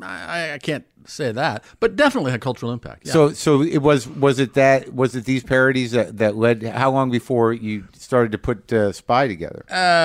I, I can't say that, but definitely had cultural impact. Yeah. So, so it was. Was it that? Was it these parodies that, that led? How long before you started to put uh, Spy together?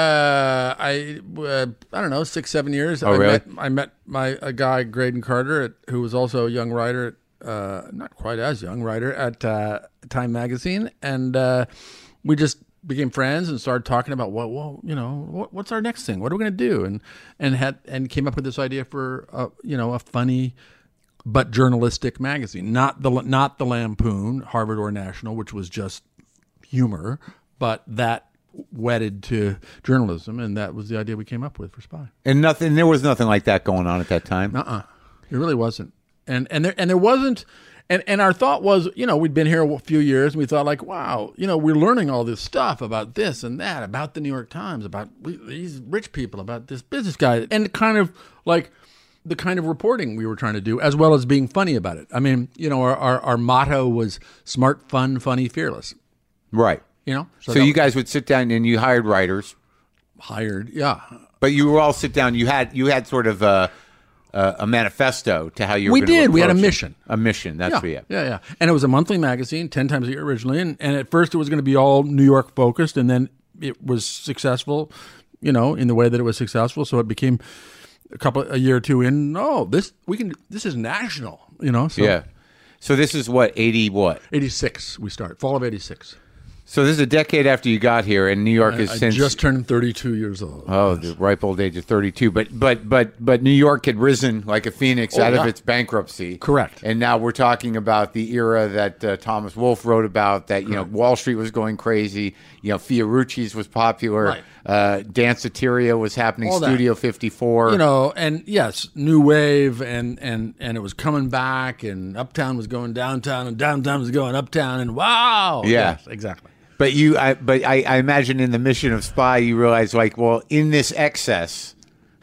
Uh, I uh, I don't know, six seven years. Oh, I really? Met, I met my a guy Graydon Carter, at, who was also a young writer, uh, not quite as young writer at uh, Time Magazine, and uh, we just became friends and started talking about what, well, you know, what, what's our next thing? What are we going to do? And and had and came up with this idea for uh, you know, a funny but journalistic magazine, not the not the Lampoon, Harvard or National, which was just humor, but that wedded to journalism, and that was the idea we came up with for Spy. And nothing, there was nothing like that going on at that time. Uh-uh, it really wasn't. And and there and there wasn't. And and our thought was, you know, we'd been here a few years, and we thought, like, wow, you know, we're learning all this stuff about this and that, about the New York Times, about these rich people, about this business guy, and kind of like the kind of reporting we were trying to do, as well as being funny about it. I mean, you know, our our, our motto was smart, fun, funny, fearless. Right. You know? So, so you guys would sit down and you hired writers. Hired, yeah. But you were all sit down. You had you had sort of a, a, a manifesto to how you were We going to did. We had a it. mission. A mission. That's yeah, for you. Yeah, yeah. And it was a monthly magazine, ten times a year originally. And, and at first it was going to be all New York focused, and then it was successful, you know, in the way that it was successful. So it became a couple a year or two in. No, this we can. This is national, you know. So yeah. So this is what eighty what eighty-six we start fall of eighty-six. So this is a decade after you got here, and New York has I, I since just turned thirty-two years old. Oh, the ripe old age of thirty-two. But but but but New York had risen like a phoenix oh, out yeah. of its bankruptcy. Correct. And now we're talking about the era that uh, Thomas Wolfe wrote about. That you Correct. know Wall Street was going crazy. You know, Fiorucci's was popular. Right. Uh, Danceteria was happening. All Studio that. fifty-four. You know, and yes, new wave, and and and it was coming back, and Uptown was going downtown, and downtown was going uptown, and wow. Yeah, yes, exactly. But you, I, but I, I imagine in the mission of Spy, you realize, like, well, in this excess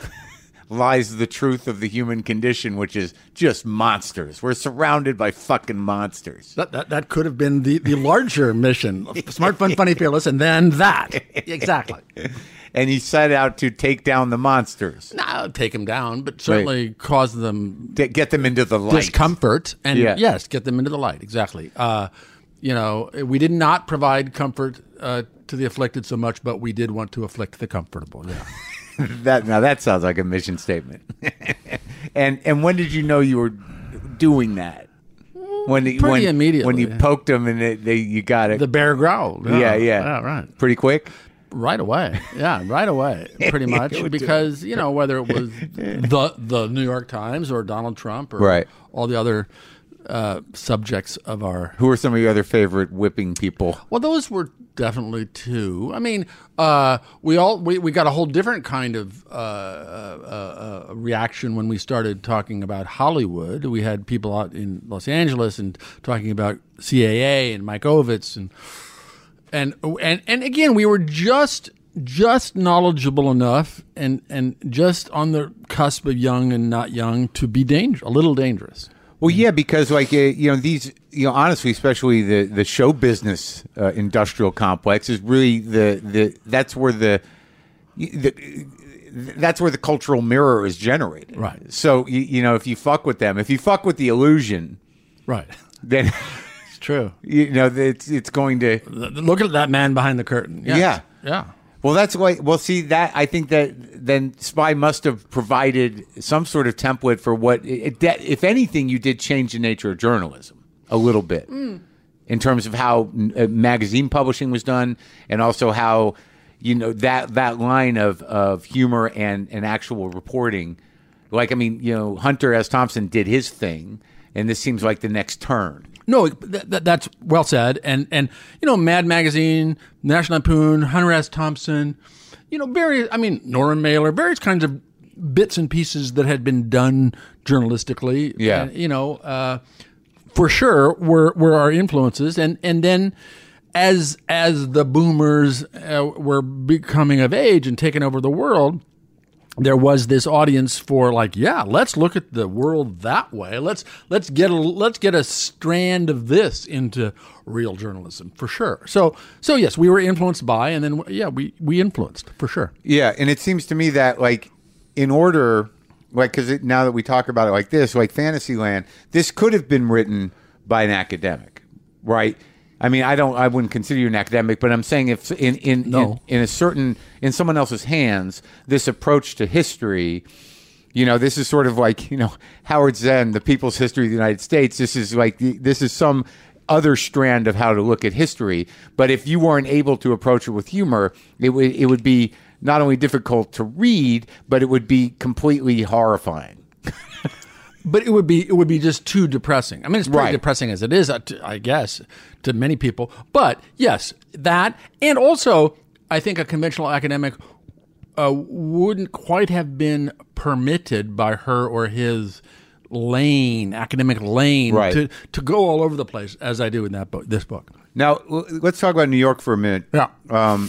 lies the truth of the human condition, which is just monsters. We're surrounded by fucking monsters. That that, that could have been the, the larger mission: smart, fun, funny, fearless, and then that exactly. And he set out to take down the monsters. No, take them down, but certainly right. cause them to get them into the light, discomfort, and yeah. yes, get them into the light. Exactly. Uh, You know, we did not provide comfort uh, to the afflicted so much, but we did want to afflict the comfortable. Yeah. that now that sounds like a mission statement. and and when did you know you were doing that? When Pretty when, immediately. When you poked them and they, they you got it. The bear growled. Yeah, yeah, yeah. yeah right. Pretty quick. Right away. Yeah, right away. Pretty much because you know whether it was the the New York Times or Donald Trump or right. all the other. Uh, subjects of our. Who are some of your other favorite whipping people? Well, those were definitely two. I mean, uh, we all we, we got a whole different kind of uh, uh, uh, reaction when we started talking about Hollywood. We had people out in Los Angeles and talking about C A A and Mike Ovitz and and and and again, we were just just knowledgeable enough and and just on the cusp of young and not young to be danger a little dangerous. Well, yeah, because like uh, you know these, you know, honestly, especially the, the show business uh, industrial complex is really the the that's where the, the that's where the cultural mirror is generated. Right. So you, you know if you fuck with them, if you fuck with the illusion, right, then it's true. You know it's it's going to look at that man behind the curtain. Yes. Yeah, yeah. Well, that's why. Well, see that I think that then Spy must have provided some sort of template for what, it, that, if anything, you did change the nature of journalism a little bit mm. in terms of how uh, magazine publishing was done, and also how you know, that that line of of humor and and actual reporting. Like, I mean, you know, Hunter S. Thompson did his thing, and this seems like the next turn. No, th- th- that's well said. And, and you know, Mad Magazine, National Lampoon, Hunter S. Thompson, you know, various, I mean, Norman Mailer, various kinds of bits and pieces that had been done journalistically. Yeah. And, you know, uh, for sure were, were our influences. And, and then as, as the boomers uh, were becoming of age and taking over the world, there was this audience for like, yeah, let's look at the world that way. Let's let's get a let's get a strand of this into real journalism for sure. So so yes, we were influenced by, and then yeah, we we influenced for sure. Yeah, and it seems to me that like in order, like because now that we talk about it like this, like Fantasyland, this could have been written by an academic, right? I mean, I don't. I wouldn't consider you an academic, but I'm saying if in in, No. in in a certain in someone else's hands, this approach to history, you know, this is sort of like you know Howard Zinn, The People's History of the United States. This is like the, this is some other strand of how to look at history. But if you weren't able to approach it with humor, it would it would be not only difficult to read, but it would be completely horrifying. But it would be it would be just too depressing. I mean, it's pretty Right. depressing as it is, uh, to- I guess, to many people. But yes, that, and also, I think a conventional academic uh, wouldn't quite have been permitted by her or his lane, academic lane, Right. to to go all over the place as I do in that book. This book. Now l- let's talk about New York for a minute. Yeah. Um,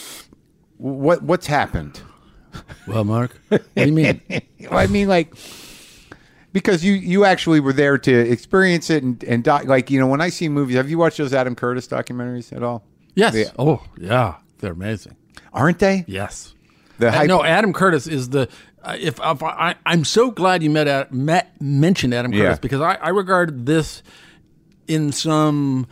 what what's happened? Well, Mark, what do you mean? I mean, like, because you, you actually were there to experience it and, and doc, like, you know, when I see movies, have you watched those Adam Curtis documentaries at all? Yes. Yeah. Oh, yeah. They're amazing. Aren't they? Yes. The Uh, hype- no, Adam Curtis is the. Uh, if, if I, I'm so glad you met, Ad- met mentioned Adam Curtis Yeah. because I, I regard this in some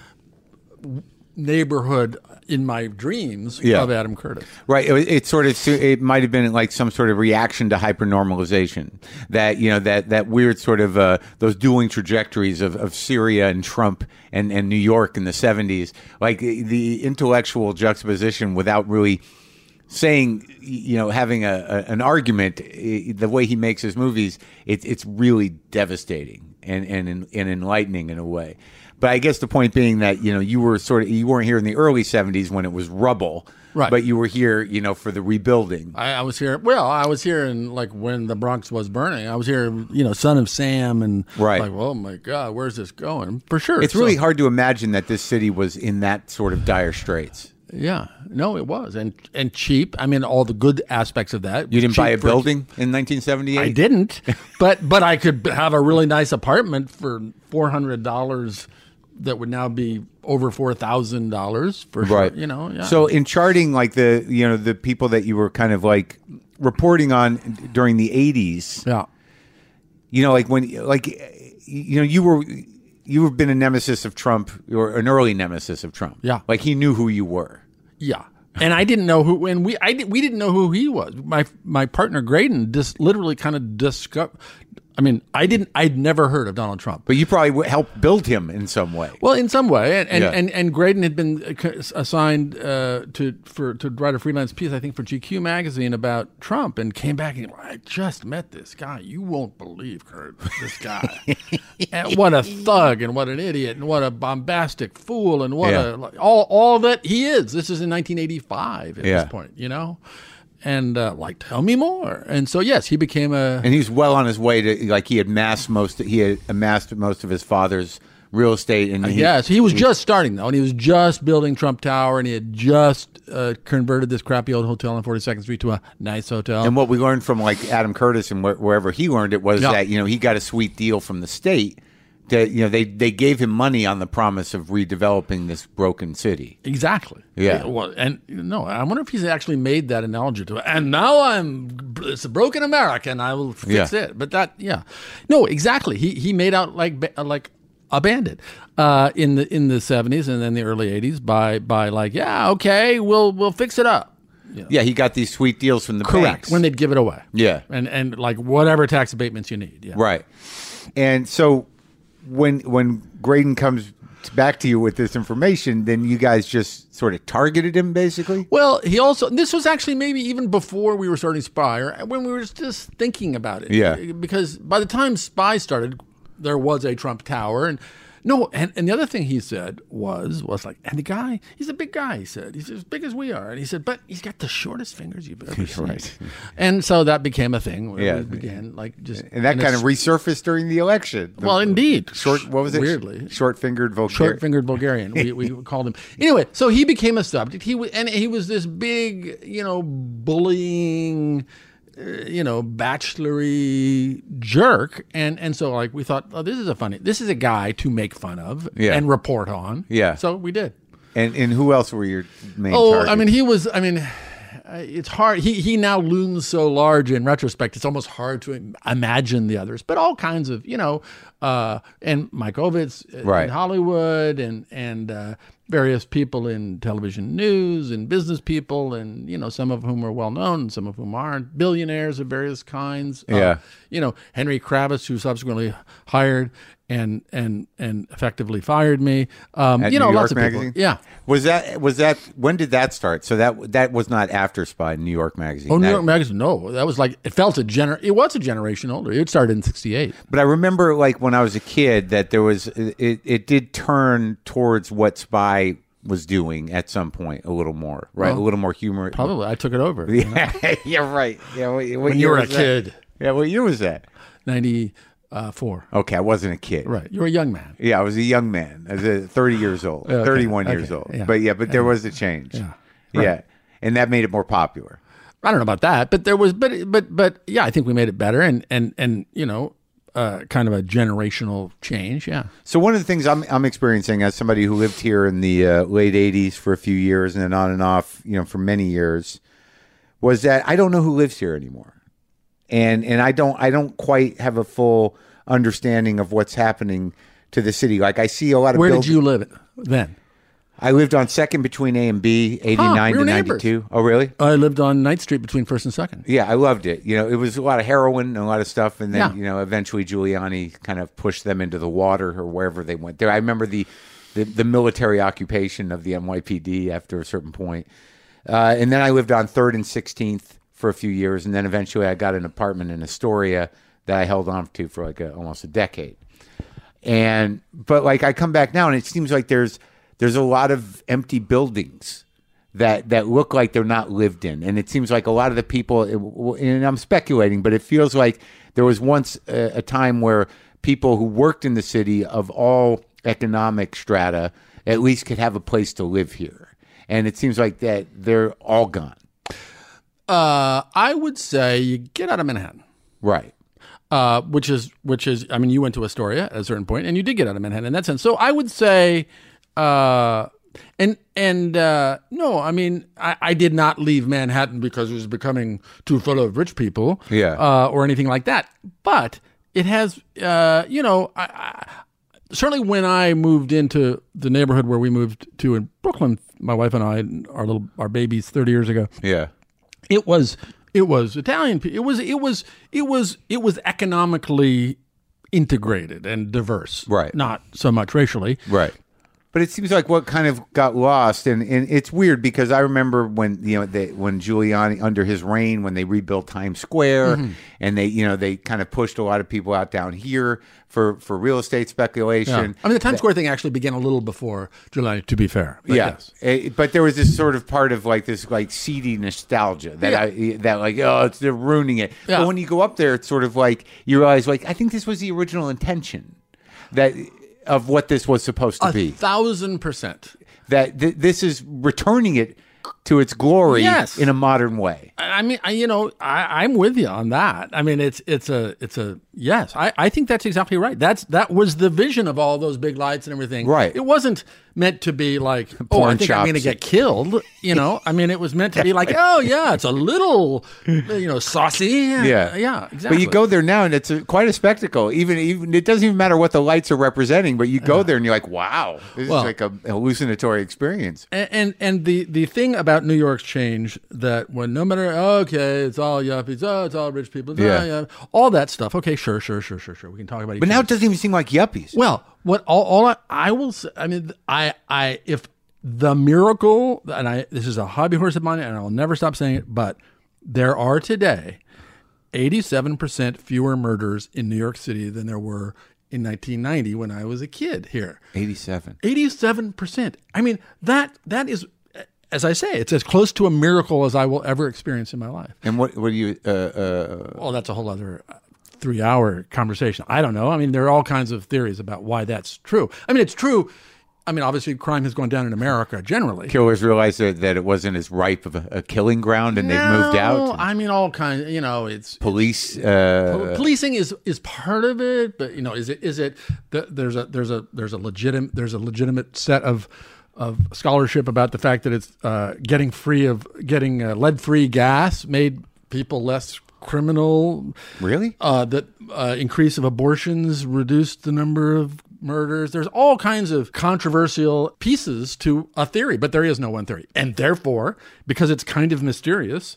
neighborhood in my dreams Yeah. of Adam Curtis. Right. It, it sort of, it might have been like some sort of reaction to hypernormalization. That, you know, that, that weird sort of, uh, those dueling trajectories of, of Syria and Trump and, and New York in the seventies. Like the intellectual juxtaposition without really saying, you know, having a, a an argument, i- the way he makes his movies, it, it's really devastating and, and, and enlightening in a way. But I guess the point being that, you know, you were sort of, you weren't here in the early seventies when it was rubble. Right. But you were here, you know, for the rebuilding. I, I was here. Well, I was here in like when the Bronx was burning. I was here, you know, Son of Sam, and Right. like, oh my God, where's this going? For sure, It's So- really hard to imagine that this city was in that sort of dire straits. Yeah, no, it was, and and cheap. I mean, all the good aspects of that. You didn't buy a Cheap for- building in nineteen seventy-eight? I didn't, but but I could have a really nice apartment for four hundred dollars. That would now be over four thousand dollars for sure. Right. You know, yeah. So in charting, like the, you know, the people that you were kind of like reporting on during the eighties, yeah, you know, like when, like, you know, you were, you have been a nemesis of Trump or an early nemesis of Trump. Yeah. Like he knew who you were. yeah. And I didn't know who, and we I did, we didn't know who he was. My my partner Graydon just literally kind of discovered. I mean, I didn't. I'd never heard of Donald Trump. But you probably w- helped build him in some way. Well, in some way, and and, Yeah. and, and Graydon had been assigned uh, to for to write a freelance piece, I think, for G Q magazine about Trump, and came back and I just met this guy. You won't believe, Kurt, this guy. And what a thug, and what an idiot, and what a bombastic fool, and what Yeah. a like, all all that he is. This is in nineteen eighty-five at Yeah. this point, you know. And uh, like, tell me more. And so, yes, he became a. And he's well on his way to, like, he had amassed most, he had amassed most of his father's real estate. And he, Yes, he was just starting though, and he was just building Trump Tower, and he had just uh, converted this crappy old hotel on forty-second Street to a nice hotel. And what we learned from like Adam Curtis and wh- wherever he learned it was Yeah. that, you know, he got a sweet deal from the state. That, you know, they, they gave him money on the promise of redeveloping this broken city. Exactly. Yeah. Well, and no, I wonder if he's actually made that analogy to it. And now I'm it's a broken America, and I will fix Yeah. it. But that, yeah, no, exactly. He he made out like ba- like a bandit uh, in the in the seventies and then the early eighties by by like, yeah, okay, we'll we'll fix it up. Yeah, he got these sweet deals from the Correct. banks. When they'd give it away. Yeah. And and like whatever tax abatements you need. Yeah. Right. And so when when Graydon comes back to you with this information, then you guys just sort of targeted him, basically? Well, he also, this was actually maybe even before we were starting Spy, or when we were just thinking about it. Yeah. Because by the time Spy started, there was a Trump Tower. And no, and, and the other thing he said was, was like, and the guy, he's a big guy, he said. He's as big as we are. And he said, but he's got the shortest fingers you've ever seen. Right. And so that became a thing. Where Yeah. we began, like, just. And that and kind of it's- resurfaced during the election. The Well, indeed. Short, what was it? Weirdly. Short-fingered Vulgarian. Short-fingered Bulgarian. We, we called him. Anyway, so he became a subject. He was, and he was this big, you know, bullying, uh, you know, bachelory jerk. And and so like we thought, oh, this is a funny. This is a guy to make fun of Yeah. and report on. Yeah. So we did. And and who else were your main Oh, targets? I mean, he was. I mean. uh, It's hard. He he now looms so large in retrospect. It's almost hard to im- imagine the others. But all kinds of, you know, uh, and Mike Ovitz uh, Right. in Hollywood, and and uh, various people in television news, and business people, and you know, some of whom are well known, and some of whom aren't. Billionaires of various kinds. Uh, Yeah. You know, Henry Kravis, who subsequently hired and and and effectively fired me. Um, At you know, New lots York of people. Magazine? Yeah. Was that was that when did that start? So that that was not after Spy, New York Magazine. Oh, New That- York Magazine. No, that was like it felt a gener. It was a generation older. It started in sixty-eight. But I remember, like when I was a kid, that there was it. It did turn towards what Spy was doing at some point a little more, right? Well, a little more humor. Probably, I took it over. Yeah, yeah, right. Yeah, what, what When year you were a was that? kid, Yeah, what year was that? ninety-four. Okay, I wasn't a kid. Right, you were a young man. Yeah, I was a young man. I was uh, thirty years old, Okay, thirty-one okay, years old. yeah. But yeah, but there was a change. Yeah, yeah, right. and that made it more popular. I don't know about that, but there was, but but but yeah, I think we made it better, and and and you know, uh, kind of a generational change. Yeah. So one of the things I'm I'm experiencing as somebody who lived here in the uh, late eighties for a few years and then on and off, you know, for many years, was that I don't know who lives here anymore, and and I don't I don't quite have a full understanding of what's happening to the city. Like I see a lot of Where build- did you live then? I lived on Second between A and B, eighty-nine we to were neighbors. ninety-two. Oh, really? I lived on Ninth Street between First and Second. Yeah, I loved it. You know, it was a lot of heroin and a lot of stuff, and then Yeah. you know, eventually Giuliani kind of pushed them into the water or wherever they went. There, I remember the the, the military occupation of the N Y P D after a certain point, uh, and then I lived on Third and Sixteenth for a few years, and then eventually I got an apartment in Astoria that I held on to for like a, almost a decade. And but like I come back now, and it seems like there's there's a lot of empty buildings that that look like they're not lived in, and it seems like a lot of the people. And I'm speculating, but it feels like there was once a, a time where people who worked in the city of all economic strata at least could have a place to live here, and it seems like that they're all gone. Uh, I would say you get out of Manhattan. Right. Uh, which is which is I mean, you went to Astoria at a certain point, and you did get out of Manhattan in that sense. So I would say, uh, and and uh, no, I mean, I, I did not leave Manhattan because it was becoming too full of rich people, Yeah. uh, or anything like that. But it has, uh, you know, I, I, certainly when I moved into the neighborhood where we moved to in Brooklyn, my wife and I, our little our babies thirty years ago, Yeah. it was. It was Italian. pe- It was. It was. It was. It was economically integrated and diverse. Right. Not so much racially. Right. But it seems like what kind of got lost, and, and it's weird because I remember when you know they, when Giuliani under his reign, when they rebuilt Times Square, Mm-hmm. and they you know they kind of pushed a lot of people out down here for, for real estate speculation. Yeah. I mean, the Times Square thing actually began a little before July. To be fair. But Yeah, yes. Eh, but there was this sort of part of like this like seedy nostalgia that I that like oh it's they're ruining it. Yeah. But when you go up there, it's sort of like you realize like I think this was the original intention that of what this was supposed to A be. thousand percent. That th- this is returning it to its glory Yes. in a modern way. I I mean, I, you know, I, I'm with you on that. I mean, it's it's a it's a yes. I, I think that's exactly right. That's that was the vision of all those big lights and everything. Right. It wasn't meant to be like, oh, Porn I think I'm going to shops. get killed. You know, I mean, it was meant to be like, oh yeah, it's a little, you know, saucy. Yeah, yeah, exactly. But you go there now, and it's a, quite a spectacle. Even even it doesn't even matter what the lights are representing, but you go there and you're like, wow, this Well- is like a hallucinatory experience. And, and and the the thing about New York's change that when no matter okay, it's all yuppies, oh, it's all rich people, Yeah. yeah, yeah, all that stuff. Okay, sure, sure, sure, sure, sure. We can talk about each But now other. it doesn't even seem like yuppies. Well, what all, all I, I will say, I mean, I, I, if the miracle, and I, this is a hobby horse of mine, and I'll never stop saying it, but there are today eighty-seven percent fewer murders in New York City than there were in nineteen ninety when I was a kid here. eighty-seven. eighty-seven percent. I mean, that that is, as I say, it's as close to a miracle as I will ever experience in my life. And what what do you? Uh, uh, Well, that's a whole other three-hour conversation. I don't know. I mean, there are all kinds of theories about why that's true. I mean, it's true. I mean, obviously, crime has gone down in America generally. killers realized that, that it wasn't as ripe of a, a killing ground, and they've moved out. I mean, all kinds. You know, it's Police. Uh, policing is is part of it, but you know, is it is it the, there's a there's a there's a legitimate there's a legitimate set of of scholarship about the fact that it's uh, getting free of getting uh, lead free gas made people less criminal. Really? Uh, that uh, increase of abortions reduced the number of murders. There's all kinds of controversial pieces to a theory, but there is no one theory. And therefore, because it's kind of mysterious,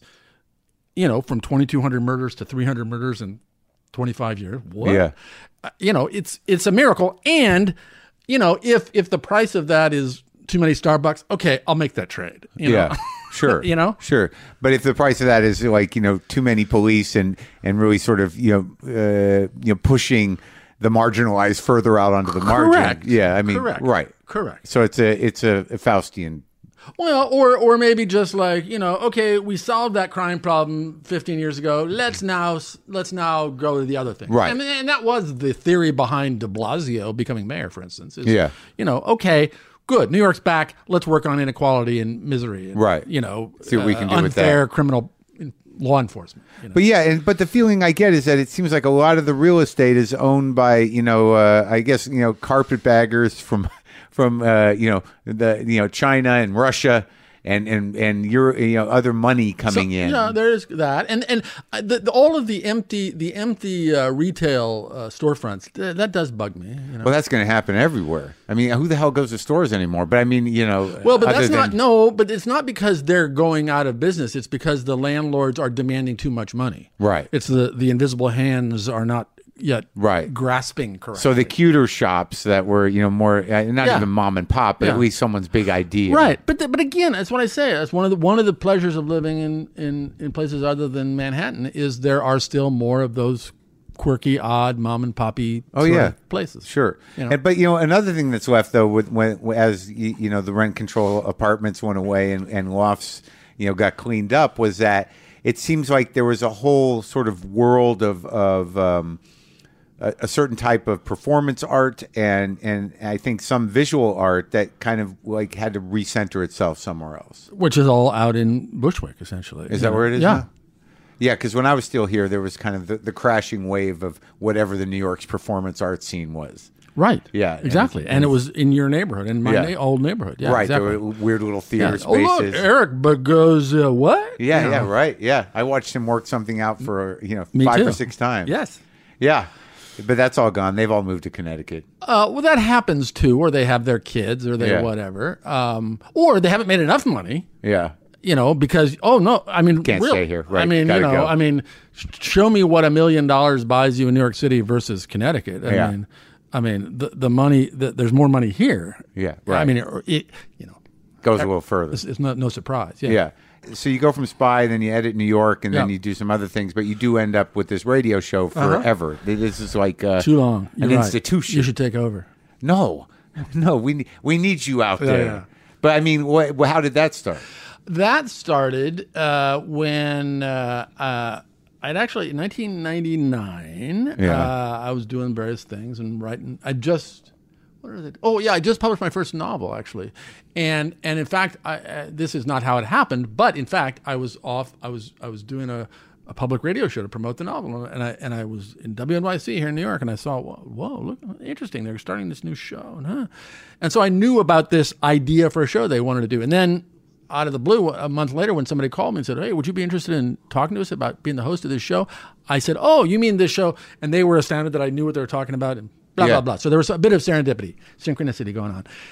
you know, from twenty-two hundred murders to three hundred murders in twenty-five years, what? Yeah. Uh, you know, it's it's a miracle. And, you know, if if the price of that is too many Starbucks, okay, I'll make that trade. You know? Yeah. Sure. You know? Sure. But if the price of that is like, you know, too many police and, and really sort of, you know, uh, you know, pushing the marginalized further out onto the margin. Correct. Yeah. I mean, Correct. right. Correct. So it's a, it's a, a Faustian. Well, or or maybe just like, you know, okay, we solved that crime problem fifteen years ago. Let's now let's now go to the other thing. Right. And, and that was the theory behind de Blasio becoming mayor, for instance. Is, Yeah. You know, okay, good. New York's back. Let's work on inequality and misery. And, Right. You know, See what we can do with unfair that. criminal law enforcement. You know? But yeah, and but the feeling I get is that it seems like a lot of the real estate is owned by, you know, uh, I guess, you know, carpetbaggers from from uh, you know, the you know, China and Russia and and and your you know, other money coming So, in. Yeah, there's that, and and uh, the, the, all of the empty the empty uh, retail uh, storefronts th- that does bug me. You know? Well, that's going to happen everywhere. I mean, who the hell goes to stores anymore? But I mean, you know, Well, but other that's not than- no. But it's not because they're going out of business. It's because the landlords are demanding too much money. Right. It's the the invisible hands are not yet Right. grasping correctly. So the cuter shops that were, you know, more uh, not Yeah. even mom and pop, but Yeah. at least someone's big idea. Right, but the, but again, that's what I say. That's one of the one of the pleasures of living in, in, in places other than Manhattan is there are still more of those quirky, odd, mom and poppy Oh sort yeah, of places. Sure. You know? And, but you know, another thing that's left though, with when as you, you know, the rent control apartments went away and, and lofts, you know, got cleaned up, was that it seems like there was a whole sort of world of of um, a, a certain type of performance art and and I think some visual art that kind of like had to recenter itself somewhere else. Which is all out in Bushwick, essentially. Is you that know? where it is Yeah. now? Yeah, because when I was still here, there was kind of the, the crashing wave of whatever the New York's performance art scene was. Right. Yeah, and Exactly. it's- And it was in your neighborhood, in my Yeah. na- old neighborhood. Yeah, right, exactly. there were weird little theater Yeah. Oh, look, spaces. Eric Bagoza, what? yeah, You yeah, know. right. Yeah, I watched him work something out for you know Me five too. or six times. Yes. Yeah, but that's all gone. They've all moved to Connecticut. Uh, well, that happens too, or they have their kids, or they Yeah. whatever, um, or they haven't made enough money. Yeah, You know, because oh no, I mean, Can't real- stay here, right, I mean, gotta you know, go. I mean, sh- show me what a million dollars buys you in New York City versus Connecticut. I Yeah. mean, I mean, the the money, the, there's more money here. Yeah, I right. mean, it, it, you know, goes a little further. it's, it's no, no surprise. Yeah. Yeah. So you go from Spy, then you edit New York, and then Yeah. you do some other things, but you do end up with this radio show Uh-huh. forever. This is like uh, Too long. an You're right. institution. You should take over. No, no, we ne- we need you out Yeah, there. yeah. But I mean, what, how did that start? That started uh, when uh, uh, I'd actually in nineteen ninety-nine. Yeah. Uh, I was doing various things and writing. I just what are they? Oh yeah, I just published my first novel actually, and and in fact, I, uh, this is not how it happened. But in fact, I was off. I was I was doing a. a public radio show to promote the novel, and I and I was in W N Y C here in New York, and I saw, whoa, whoa look, interesting, they're starting this new show, and huh, and so I knew about this idea for a show they wanted to do, and then out of the blue, a month later, when somebody called me and said, "Hey, would you be interested in talking to us about being the host of this show?" I said, "Oh, you mean this show?" And they were astounded that I knew what they were talking about, and blah Yeah. blah blah. So there was a bit of serendipity, synchronicity going on.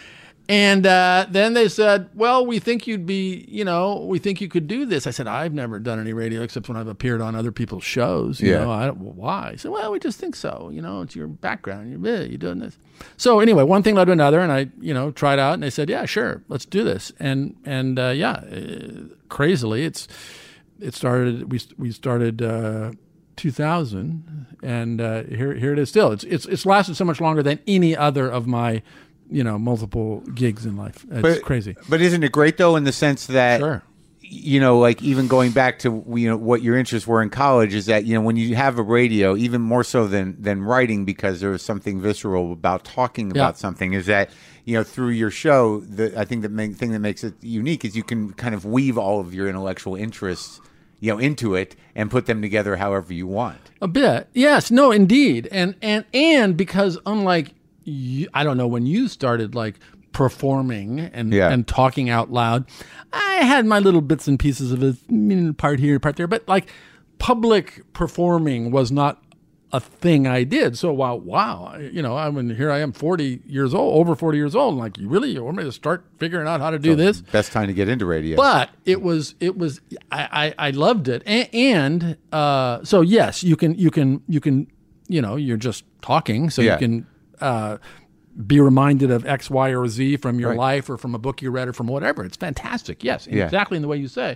And uh, then they said, well, we think you'd be, you know, we think you could do this. I said, I've never done any radio except when I've appeared on other people's shows. You Yeah. know, I don't, well, why? I said, well, we just think so. You know, it's your background. You're, you're doing this. So anyway, one thing led to another, and I, you know, tried out, and they said, yeah, sure, let's do this. And and uh, yeah, uh, crazily, it's it started. We we started uh, two thousand, and uh, here here it is. Still, it's it's it's lasted so much longer than any other of my, you know, multiple gigs in life. It's but, crazy. But isn't it great though, in the sense that, Sure. you know, like even going back to, you know, what your interests were in college, is that, you know, when you have a radio, even more so than than writing, because there was something visceral about talking Yeah. about something, is that, you know, through your show, the I think the main thing that makes it unique is you can kind of weave all of your intellectual interests, you know, into it and put them together however you want. A bit, yes, no, indeed, and and and because unlike you, I don't know when you started like performing and Yeah. and talking out loud, I had my little bits and pieces of it, mm, part here, part there, but like public performing was not a thing I did. So wow, wow, you know, I mean, here I am, forty years old, over forty years old, and like, you really, you want me to start figuring out how to do this? Best time to get into radio. But it was, it was, I, I, I loved it, and, and uh, so yes, you can, you can, you can, you know, you're just talking, so Yeah. you can uh, be reminded of X, Y, or Z from your Right. life, or from a book you read, or from whatever. It's fantastic, yes, Yeah. exactly in the way you say,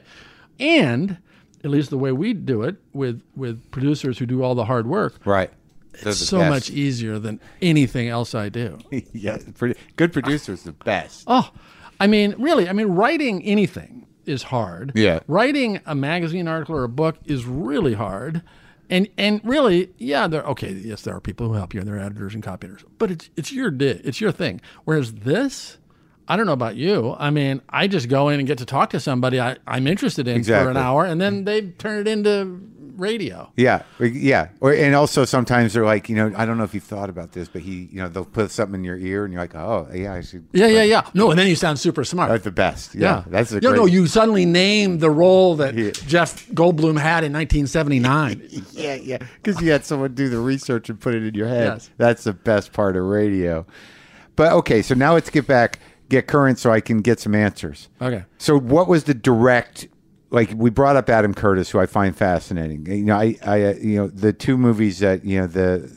and at least the way we do it with with producers who do all the hard work. Right. They're It's the so best. much easier than anything else I do. Yeah, pretty, good producers, the best. Oh, I mean, really, I mean, writing anything is hard. Yeah. Writing a magazine article or a book is really hard. And and really, yeah, there okay, yes, there are people who help you, and there are editors and copy editors. But it's it's your di- it's your thing. Whereas this, I don't know about you. I mean, I just go in and get to talk to somebody I, I'm interested in for Exactly. an hour, and then they turn it into radio. Yeah, yeah. Or, and also sometimes they're like, you know, I don't know if you thought about this, but he, you know, they'll put something in your ear, and you're like, oh, yeah, I should. Yeah, yeah, yeah. No, and then you sound super smart. That's the best. Yeah, that's a no, great. no. You suddenly name the role that Yeah. Jeff Goldblum had in nineteen seventy-nine. Yeah, yeah. Because you had someone do the research and put it in your head. Yes. That's the best part of radio. But okay, so now let's get back, get current, so I can get some answers. Okay. So what was the direct? Like, we brought up Adam Curtis, who I find fascinating. You know, I, I, uh, you know, the two movies that, you know, the,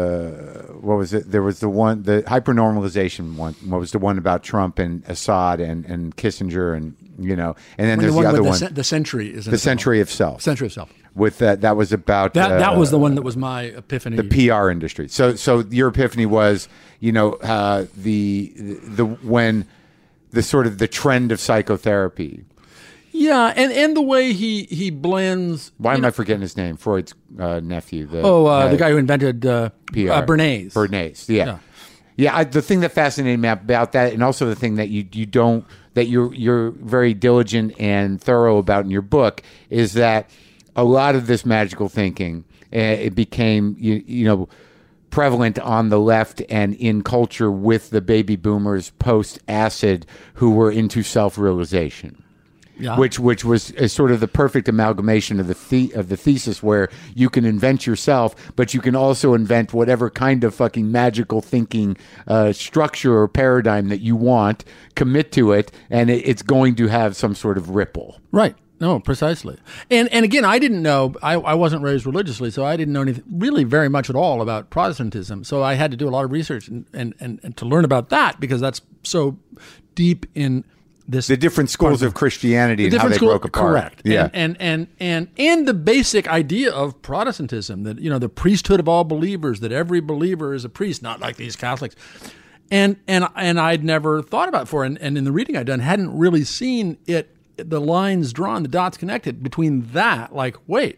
uh, what was it? There was the one, the hypernormalization one. What was the one about Trump and Assad and, and Kissinger, and, you know, and then The there's one the other with one, the, cen- the century is in The its own. Century of Self. Century of Self. With that, that was about That that uh, was the one that was my epiphany. the P R industry. So, so your epiphany was, you know, uh, the the when the sort of the trend of psychotherapy. yeah, and, and the way he he blends. Why you am know- I forgetting his name? Freud's uh, nephew. The, Oh, uh, the guy who invented uh, P R. uh, Bernays. Bernays. Yeah. Yeah. Yeah, I, the thing that fascinated me about that, and also the thing that you you don't that you're you're very diligent and thorough about in your book, is that a lot of this magical thinking, uh, it became you you know prevalent on the left and in culture with the baby boomers post acid who were into self realization. Yeah. Which which was a sort of the perfect amalgamation of the, the of the thesis, where you can invent yourself, but you can also invent whatever kind of fucking magical thinking uh, structure or paradigm that you want, commit to it, and it, it's going to have some sort of ripple. Right. No, precisely. And and again, I didn't know. I, I wasn't raised religiously, so I didn't know anything really very much at all about Protestantism. So I had to do a lot of research and and, and, and to learn about that, because that's so deep in this. The different schools of Christianity and how they school- broke apart. Correct. Yeah. And, and and and and the basic idea of Protestantism, that, you know, the priesthood of all believers, that every believer is a priest, not like these Catholics. And and and I'd never thought about it before, and, and in the reading I'd done, hadn't really seen it, the lines drawn, the dots connected between that. Like, wait,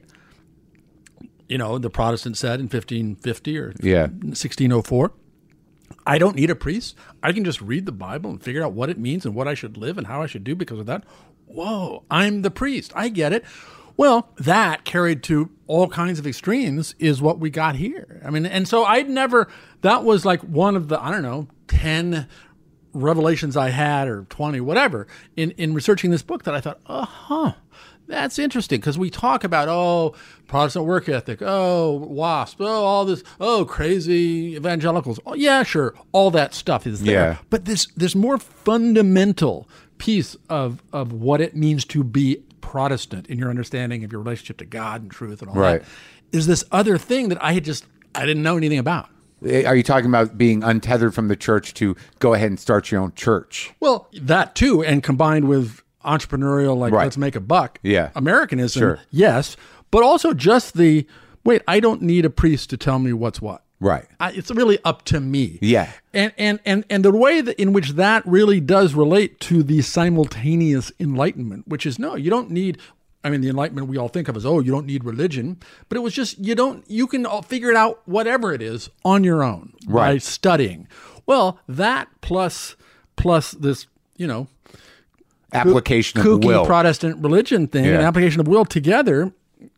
you know, the Protestant said in fifteen fifty or Yeah. sixteen oh four, I don't need a priest. I can just read the Bible and figure out what it means and what I should live and how I should do because of that. Whoa, I'm the priest. I get it. Well, that carried to all kinds of extremes is what we got here. I mean, and so I'd never, that was like one of the, I don't know, ten revelations I had, or twenty, whatever, in, in researching this book, that I thought, uh-huh, That's interesting because we talk about, oh, Protestant work ethic, oh, WASP, oh, all this, oh, crazy evangelicals. Oh, yeah, sure, all that stuff is there. Yeah. But this this more fundamental piece of of what it means to be Protestant in your understanding of your relationship to God and truth and all Right. that is this other thing that I had just I didn't know anything about. Are you talking about being untethered from the church to go ahead and start your own church? Well, that too, and combined with entrepreneurial, like, Right. let's make a buck. Yeah. Americanism, Sure. yes, but also just the, wait, I don't need a priest to tell me what's what. Right. I, it's really up to me. Yeah. And and and and the way that in which that really does relate to the simultaneous enlightenment, which is no, you don't need. I mean, the enlightenment we all think of as, oh, you don't need religion, but it was just you don't. You can all figure it out, whatever it is, on your own by Right. studying. Well, that plus plus this, you know, Application of kooky will. Protestant religion thing, Yeah. and application of will together.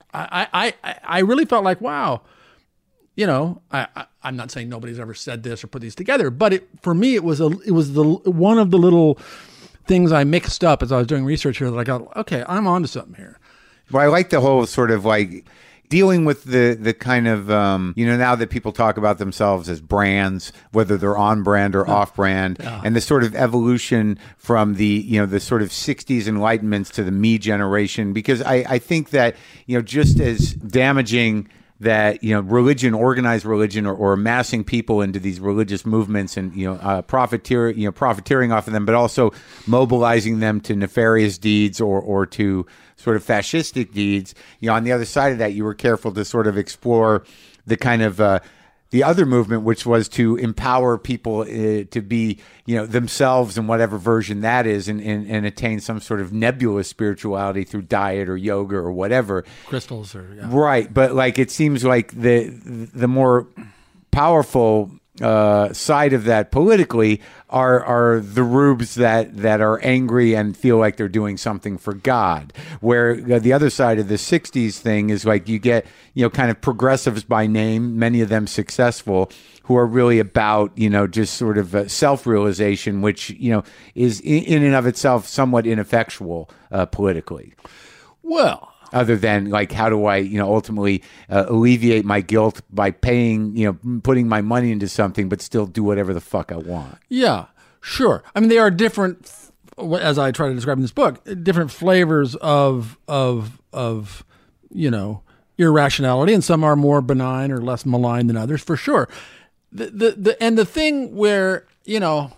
I I I, I really felt like, wow. You know, I, I, I'm not saying nobody's ever said this or put these together, but it, for me, it was a, it was the one of the little things I mixed up as I was doing research here that I got, okay, I'm onto something here. Well, I like the whole sort of like dealing with the the kind of, um, you know, now that people talk about themselves as brands, whether they're on brand or off brand, and the sort of evolution from the, you know, the sort of sixties enlightenments to the me generation, because I, I think that, you know, just as damaging that, you know, religion, organized religion, or, or amassing people into these religious movements and, you know, uh, profiteer, you know, profiteering off of them, but also mobilizing them to nefarious deeds or, or to sort of fascistic deeds. You know, on the other side of that, you were careful to sort of explore the kind of, uh, the other movement, which was to empower people uh, to be, you know, themselves in whatever version that is, and, and, and attain some sort of nebulous spirituality through diet or yoga or whatever. Crystals or, yeah. Right. But like, it seems like the, the more powerful uh, side of that politically are are the rubes that, that are angry and feel like they're doing something for God. Where the other side of the sixties thing is like you get, you know, kind of progressives by name, many of them successful, who are really about, you know, just sort of uh, self-realization, which, you know, is in, in and of itself somewhat ineffectual uh, politically. Well, Other than like, how do I, you know, ultimately uh, alleviate my guilt by paying, you know, putting my money into something, but still do whatever the fuck I want. yeah, sure. I mean, they are different, as I try to describe in this book, different flavors of of of you know irrationality, and some are more benign or less malign than others, for sure. The the, the and the thing where you know,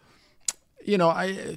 you know, I.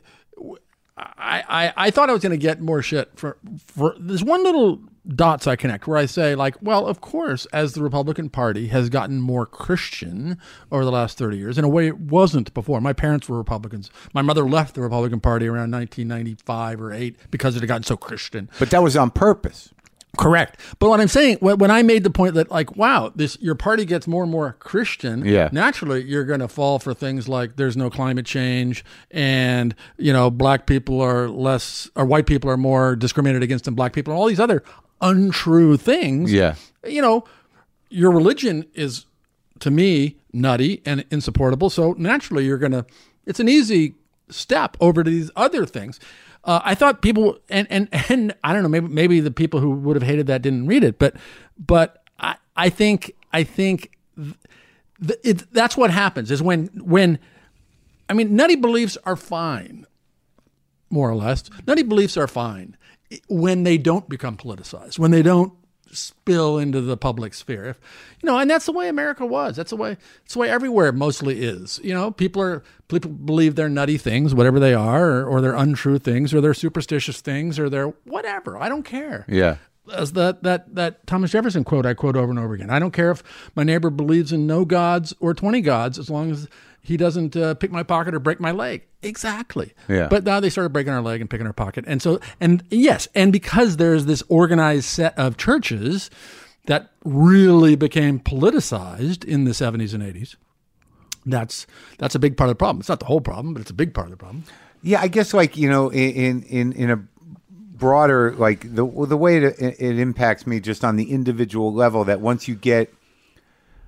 I, I, I thought I was going to get more shit for, for there's one little dots I connect where I say, like, well, of course, as the Republican Party has gotten more Christian over the last thirty years, in a way it wasn't before. My parents were Republicans. My mother left the Republican Party around nineteen ninety-five or eight because it had gotten so Christian. But that was on purpose. Correct. But what I'm saying, when when I made the point that, like, wow, this your party gets more and more Christian, Yeah. naturally you're going to fall for things like there's no climate change, and, you know, black people are less, or white people are more discriminated against than black people, and all these other untrue things. Yeah. You know, your religion is, to me, nutty and insupportable. So naturally you're going to, it's an easy step over to these other things. Uh, I thought people, and, and, and I don't know, maybe, maybe the people who would have hated that didn't read it, but, but I, I think, I think th- it, that's what happens is when, when, I mean, nutty beliefs are fine, more or less. Nutty beliefs are fine when they don't become politicized, when they don't spill into the public sphere. If, you know, and that's the way America was. That's the way, it's the way everywhere mostly is. You know, people are, people believe they're nutty things, whatever they are, or, or they're untrue things, or they're superstitious things, or they're whatever. I don't care. Yeah. As that, that, that Thomas Jefferson quote I quote over and over again. I don't care if my neighbor believes in no gods or twenty gods, as long as he doesn't uh, pick my pocket or break my leg. Exactly. Yeah. But now they started breaking our leg and picking our pocket. And so, and yes, and because there's this organized set of churches that really became politicized in the seventies and eighties, that's that's a big part of the problem. It's not the whole problem, but it's a big part of the problem. Yeah, I guess, like, you know, in in in a broader, like, the the way it, it impacts me just on the individual level, that once you get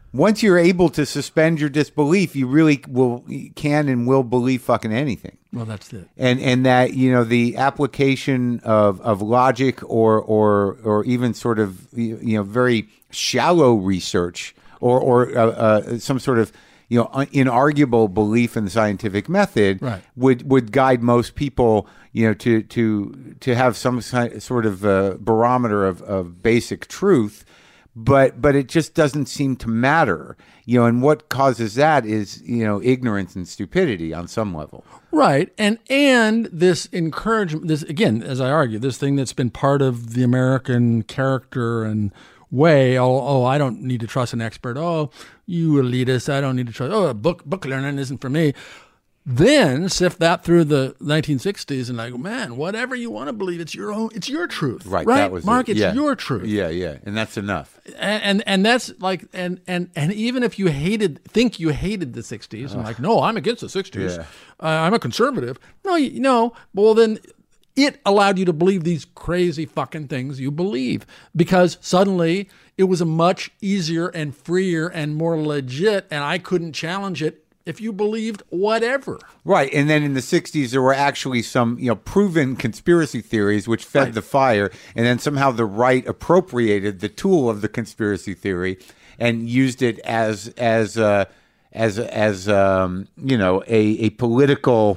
once you're able to suspend your disbelief, you really will can and will believe fucking anything. Well, that's it. And and that, you know, the application of, of logic or or or even sort of, you know, very shallow research or or uh, uh, some sort of, you know, inarguable belief in the scientific method right. would would guide most people, you know, to to to have some sort of uh, barometer of, of basic truth. But but it just doesn't seem to matter, you know, and what causes that is, you know, ignorance and stupidity on some level. Right. And and this encouragement, this, again, as I argue, this thing that's been part of the American character and way, oh, oh, I don't need to trust an expert. Oh, you elitist, I don't need to trust. Oh, book book learning isn't for me. Then sift that through the nineteen sixties and like, man, whatever you want to believe, it's your own, it's your truth, right? Right, that was Mark, it. it's yeah. your truth. Yeah, yeah, and that's enough. And, and and that's like, and and and even if you hated, think you hated the sixties, and like, no, I'm against the sixties. Yeah. Uh, I'm a conservative. No, you no. Well, then it allowed you to believe these crazy fucking things you believe because suddenly it was a much easier and freer and more legit, and I couldn't challenge it. If you believed whatever. Right. And then in the sixties, there were actually some, you know, proven conspiracy theories which fed right. the fire. And then somehow the right appropriated the tool of the conspiracy theory and used it as, as, uh, as, as, um, you know, a, a political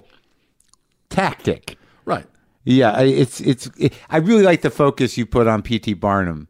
tactic. Right. Yeah. It's, it's, it, I really like the focus you put on P T Barnum.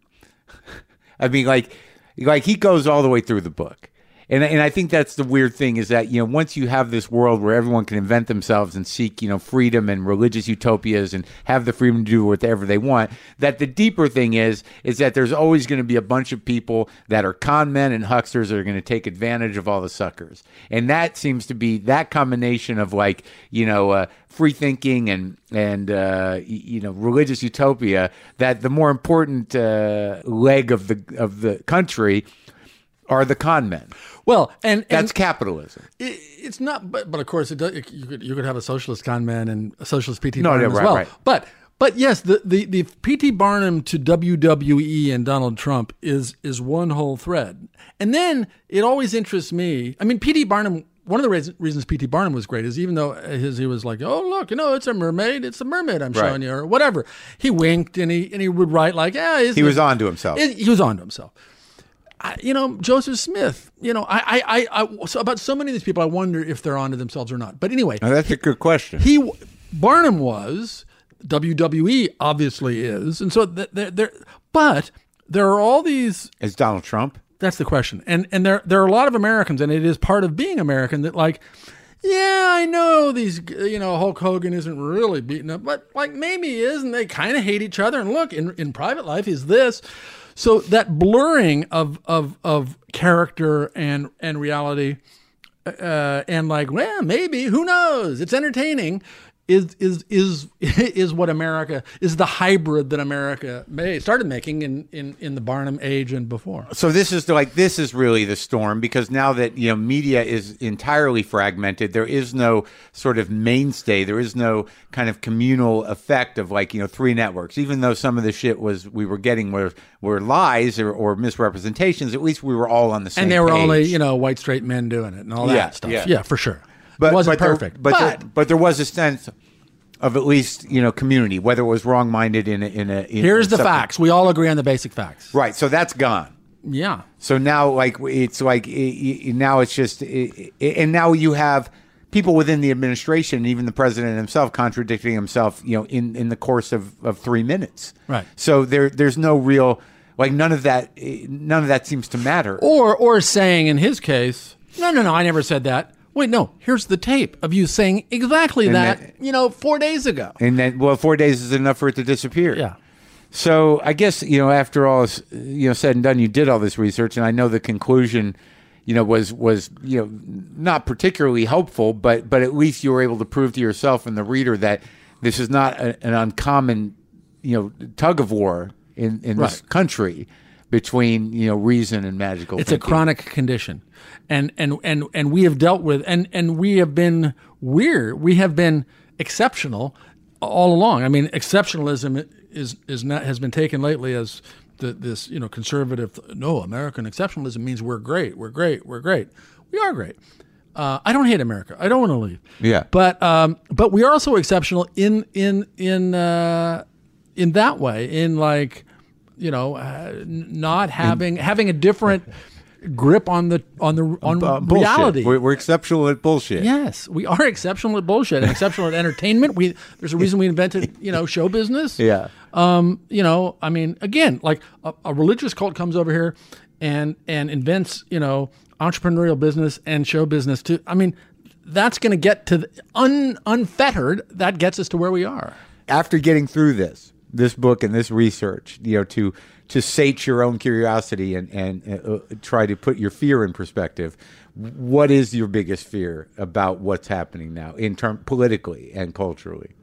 I mean, like, like he goes all the way through the book. And and I think that's the weird thing is that, you know, once you have this world where everyone can invent themselves and seek, you know, freedom and religious utopias and have the freedom to do whatever they want, that the deeper thing is, is that there's always going to be a bunch of people that are con men and hucksters that are going to take advantage of all the suckers. And that seems to be that combination of like, you know, uh, free thinking and, and uh, you know, religious utopia, that the more important uh, leg of the of the country are the con men. Well, and, and that's capitalism. It, it's not, but but of course, it does, it, you could you could have a socialist con man and a socialist P T No, Barnum no, as right, well. right. But but yes, the, the, the P T Barnum to W W E and Donald Trump is is one whole thread. And then it always interests me. I mean, P T Barnum. One of the reasons, reasons P T Barnum was great is even though his he was like, oh look, you know, it's a mermaid, it's a mermaid I'm right. showing you, or whatever. He winked and he and he would write like, yeah, he was on to himself. He was on to himself. I, you know, Joseph Smith, you know, I, I, I, I so about so many of these people, I wonder if they're onto themselves or not. But anyway. Now, that's a good question. He, Barnum was, W W E obviously is. And so there, there, but there are all these. Is Donald Trump? That's the question. And, and there, there are a lot of Americans, and it is part of being American that like, yeah, I know these, you know, Hulk Hogan isn't really beaten up, but like maybe he is, and they kind of hate each other. And look, in, in private life, he's this. So that blurring of of of character and and reality, uh, and like, well, maybe, who knows? It's entertaining. Is is is is what America is the hybrid that America made started making in, in, in the Barnum age and before. So this is the, like this is really the storm because now that you know media is entirely fragmented, there is no sort of mainstay. There is no kind of communal effect of like you know three networks. Even though some of the shit was we were getting were were lies or, or misrepresentations, at least we were all on the same. And they were page. only you know white straight men doing it and all that Yeah, stuff. yeah. Yeah, for sure. But, it wasn't but there- perfect, but but, there, but there was a sense of at least you know community, whether it was wrong-minded in a, in a. In here's the something. facts. We all agree on the basic facts. Right, so that's gone. Yeah. So now, like it's like it, it, now it's just, it, it, and now you have people within the administration, and even the president himself, contradicting himself, you know, in, in the course of, of three minutes. Right. So there there's no real like none of that none of that seems to matter. Or or saying in his case, no, no, no, I never said that. Wait, no, here's the tape of you saying exactly And that, that- you know, four days ago. And then, well, four days is enough for it to disappear. Yeah. So I guess, you know, after all is, you know, said and done, you did all this research, and I know the conclusion, you know, was, was you know, not particularly helpful, but but at least you were able to prove to yourself and the reader that this is not a, an uncommon, you know, tug of war in, in this Right. country between, you know, reason and magical It's thinking. a chronic condition. And and and and we have dealt with and and we have been weird. We have been exceptional all along. I mean, exceptionalism is is not has been taken lately as the, this you know conservative. No, American exceptionalism means we're great, we're great, we're great. We are great. Uh, I don't hate America. I don't want to leave. Yeah. But um, but we are also exceptional in in in uh, in that way. In like, you know, uh, not having in, having a different grip on the on the on uh, reality. We're, we're exceptional at bullshit. Yes, we are exceptional at bullshit and exceptional at entertainment. We there's a reason we invented you know show business. Yeah. Um. You know. I mean, again, like a, a religious cult comes over here, and and invents you know. entrepreneurial business and show business too. I mean, that's going to get to the un, unfettered. That gets us to where we are. After getting through this, this book and this research, you know, to to sate your own curiosity and and uh, try to put your fear in perspective, what is your biggest fear about what's happening now in term politically and culturally?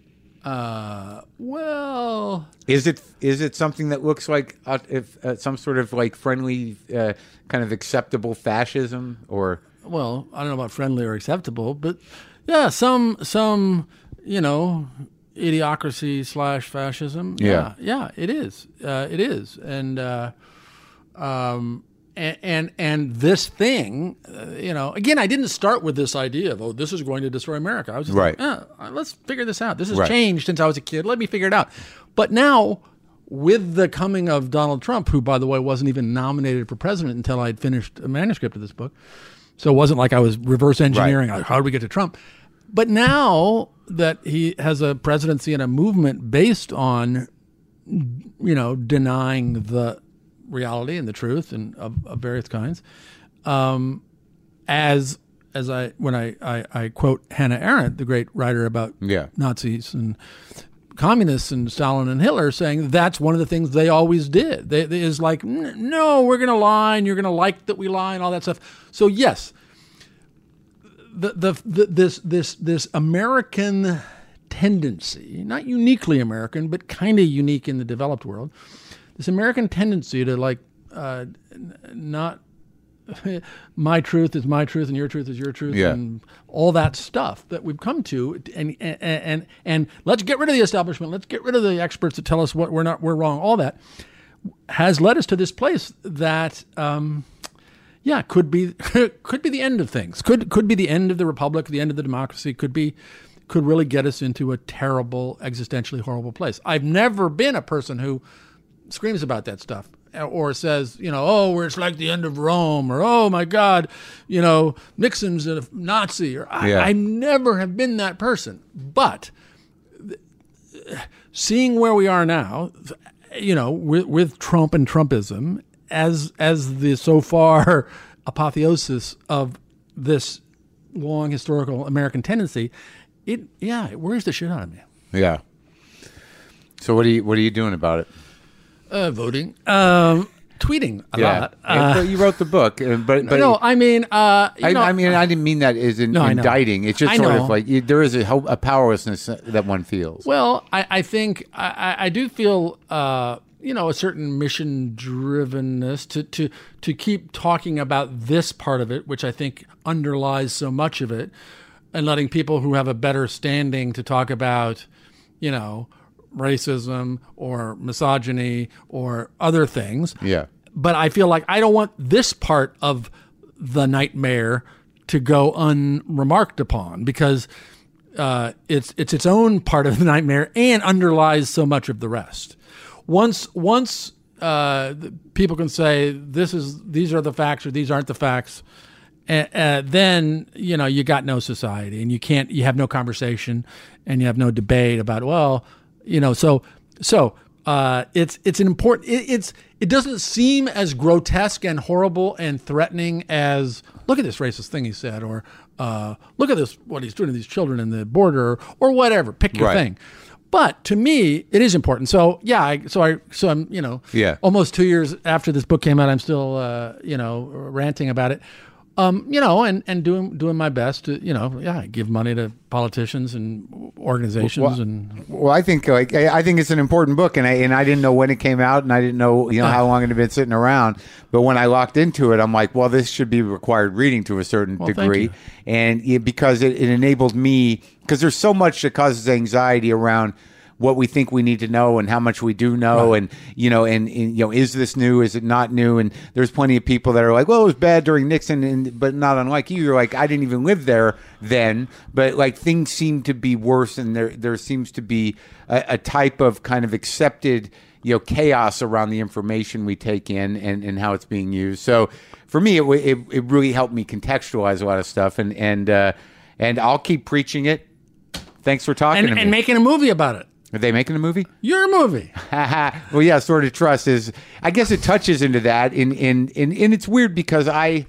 Uh, well, is it is it something that looks like uh, if uh, some sort of like friendly, uh, kind of acceptable fascism, or well, I don't know about friendly or acceptable, but yeah, some some you know idiocracy slash fascism. Yeah, yeah, yeah it is. Uh, it is, and uh, um. And, and and this thing, uh, you know, again, I didn't start with this idea of, oh, this is going to destroy America. I was just right. like, eh, let's figure this out. This has right. changed since I was a kid. Let me figure it out. But now, with the coming of Donald Trump, who, by the way, wasn't even nominated for president until I had finished a manuscript of this book, so it wasn't like I was reverse engineering, right. like, how do we get to Trump? But now that he has a presidency and a movement based on, you know, denying the reality and the truth and of, of various kinds, um, as as I when I, I, I quote Hannah Arendt, the great writer about yeah. Nazis and communists and Stalin and Hitler, saying that's one of the things they always did. They, they is like, no, we're going to lie and you're going to like that we lie and all that stuff. So yes, the, the the this this this American tendency, not uniquely American, but kind of unique in the developed world. This American tendency to like uh, not my truth is my truth and your truth is your truth yeah. and all that stuff that we've come to, and, and and and let's get rid of the establishment, let's get rid of the experts that tell us what we're not we're wrong. All that has led us to this place that um, yeah could be could be the end of things. Could could be the end of the republic, the end of the democracy. Could be could really get us into a terrible, existentially horrible place. I've never been a person who screams about that stuff or says, you know, oh, where it's like the end of Rome, or oh my God, you know, Nixon's a Nazi, or I, yeah. I never have been that person. But seeing where we are now, you know, with, with Trump and Trumpism as as the so far apotheosis of this long historical American tendency, it yeah, it worries the shit out of me. Yeah. So what are you what are you doing about it? Uh, voting, um, tweeting a yeah. lot. Uh, but you wrote the book, uh, but, but no, I mean, uh, you I, know, I mean, I didn't mean that as in, no, indicting. It's just I sort know. of like you, there is a, a powerlessness that one feels. Well, I, I think I, I do feel, uh, you know, a certain mission drivenness to, to to keep talking about this part of it, which I think underlies so much of it, and letting people who have a better standing to talk about, you know, racism or misogyny or other things. Yeah. But I feel like I don't want this part of the nightmare to go unremarked upon, because uh, it's it's its own part of the nightmare and underlies so much of the rest. Once once uh, people can say this is these are the facts or these aren't the facts, uh, uh, then you know you got no society, and you can't you have no conversation and you have no debate about, well, you know, so so uh, it's it's an important. It, it's it doesn't seem as grotesque and horrible and threatening as, look at this racist thing he said, or uh, look at this what he's doing to these children in the border, or, or whatever. Pick your right. thing. But to me, it is important. So yeah, I, so I so I'm you know yeah. almost two years after this book came out, I'm still uh, you know ranting about it. Um, you know, and, and doing doing my best to, you know, yeah, give money to politicians and organizations. Well, and well, I think like I think it's an important book, and I and I didn't know when it came out, and I didn't know you know how long it had been sitting around. But when I locked into it, I'm like, well, this should be required reading to a certain well, degree, and it, because it, it enabled me, because there's so much that causes anxiety around what we think we need to know and how much we do know, Right. and you know, and, and you know, is this new? Is it not new? And there's plenty of people that are like, well, it was bad during Nixon, and but not unlike you. You're like, I didn't even live there then, but like things seem to be worse, and there there seems to be a, a type of kind of accepted, you know, chaos around the information we take in and, and how it's being used. So for me, it, it it really helped me contextualize a lot of stuff, and and uh, and I'll keep preaching it. Thanks for talking and, to me. and making a movie about it. Are they making a movie? Your movie. Well, yeah, Sort of Trust is, I guess it touches into that. In, in, in, and it's weird because I,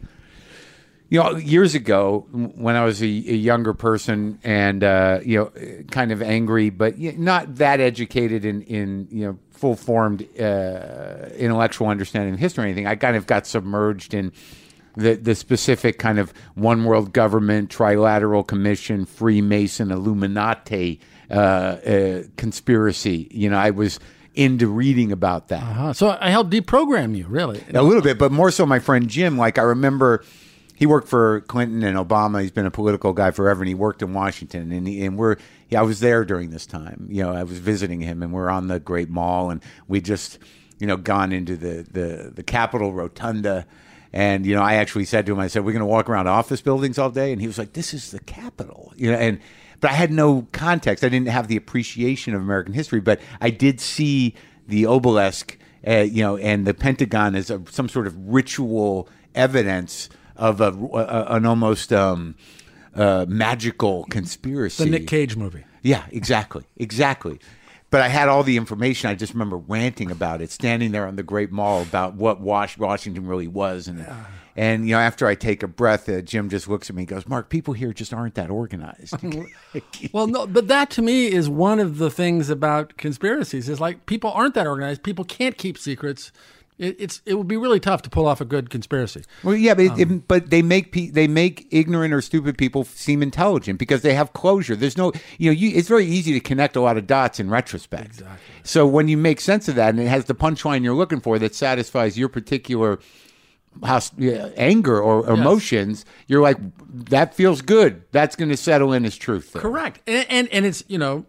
you know, years ago when I was a, a younger person and, uh, you know, kind of angry, but not that educated in, in you know, full formed uh, intellectual understanding of history or anything, I kind of got submerged in the, the specific kind of one world government, trilateral commission, Freemason, Illuminati uh, uh, conspiracy. You know, I was into reading about that. Uh-huh. So I helped deprogram you, really. A little bit, but more so my friend Jim. Like, I remember he worked for Clinton and Obama. He's been a political guy forever, and he worked in Washington. And, he, and we're, yeah, I was there during this time. You know, I was visiting him, and we're on the Great Mall, and we just, you know, gone into the, the, the Capitol Rotunda. And, you know, I actually said to him, I said, we're going to walk around office buildings all day? And he was like, this is the Capitol. You know, and but I had no context. I didn't have the appreciation of American history, but I did see the obelisk, uh, you know, and the Pentagon as a, some sort of ritual evidence of a, a an almost um, uh, magical conspiracy. The Nick Cage movie. Yeah, exactly, exactly. But I had all the information. I just remember ranting about it, standing there on the Great Mall about what Wash, Washington really was. And, yeah. and you know, after I take a breath, uh, Jim just looks at me and goes, Mark, people here just aren't that organized. Well, no, but that to me is one of the things about conspiracies is like people aren't that organized. People can't keep secrets. It, it's it would be really tough to pull off a good conspiracy. Well, yeah, but, um, it, but they make pe- they make ignorant or stupid people seem intelligent because they have closure. There's no, you know, you, it's very easy to connect a lot of dots in retrospect. Exactly. So when you make sense of that and it has the punchline you're looking for that satisfies your particular house, yeah, anger or Yes. emotions, you're like, that feels good. That's going to settle in as truth. There. Correct. And, and and it's, you know,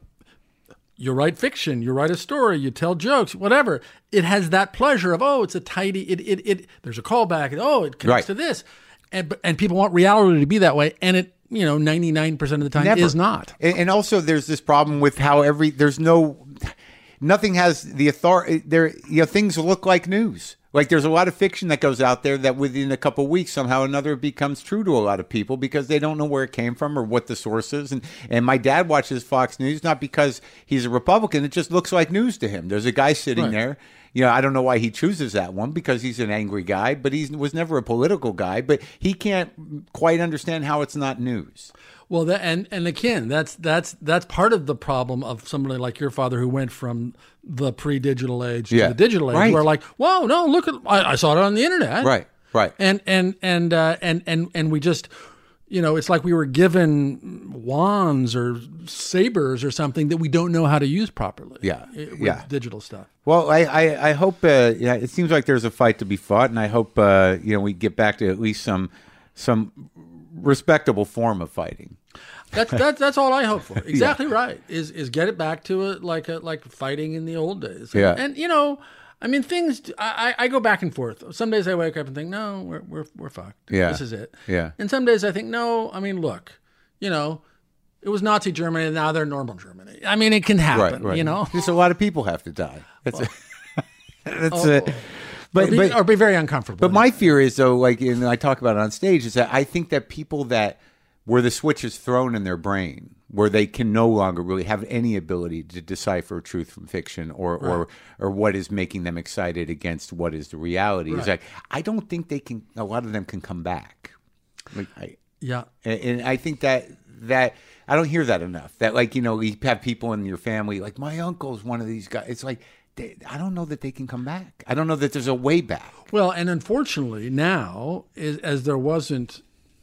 you write fiction, you write a story, you tell jokes, whatever. It has that pleasure of, oh, it's a tidy, it, it, it there's a callback, and, oh, it connects Right. to this. And, but- and people want reality to be that way. And it, you know, ninety-nine percent of the time Never. is not. And, and also, there's this problem with how every there's no nothing has the authority. There, you know, things look like news. Like there's a lot of fiction that goes out there that within a couple of weeks somehow or another becomes true to a lot of people because they don't know where it came from or what the source is. And and my dad watches Fox News not because he's a Republican. It just looks like news to him. There's a guy sitting Right. there. You know, I don't know why he chooses that one because he's an angry guy, but he was never a political guy. But he can't quite understand how it's not news. Well, that, and and again, that's that's that's part of the problem of somebody like your father who went from the pre-digital age Yeah. to the digital age, Right. where like, whoa, no, look at, I, I saw it on the internet, Right, right. and and and uh, and and and we just, you know, it's like we were given wands or sabers or something that we don't know how to use properly. Yeah, i- with yeah. digital stuff. Well, I, I, I hope uh, yeah, it seems like there's a fight to be fought, and I hope uh, you know we get back to at least some some respectable form of fighting. That's that's that's all I hope for. Exactly right. Is is get it back to it like a, like fighting in the old days. Yeah. And you know, I mean, things. I, I I go back and forth. Some days I wake up and think, no, we're we're we're fucked. Yeah. This is it. Yeah. And some days I think, no. I mean, look, you know, it was Nazi Germany, and now they're normal Germany. I mean, it can happen. Right, right. You know, just a lot of people have to die. That's a, that's Oh. it. But or, be, but or be very uncomfortable. but my fear is though, like, and I talk about it on stage, is that I think that people that where the switch is thrown in their brain, where they can no longer really have any ability to decipher truth from fiction, or Right. or or what is making them excited against what is the reality. Is Right. like I don't think they can. A lot of them can come back. Like I, yeah. and, and I think that that I don't hear that enough. That, like, you know, you have people in your family, like my uncle's one of these guys. It's like they, I don't know that they can come back. I don't know that there's a way back. Well, and unfortunately now, is, as there wasn't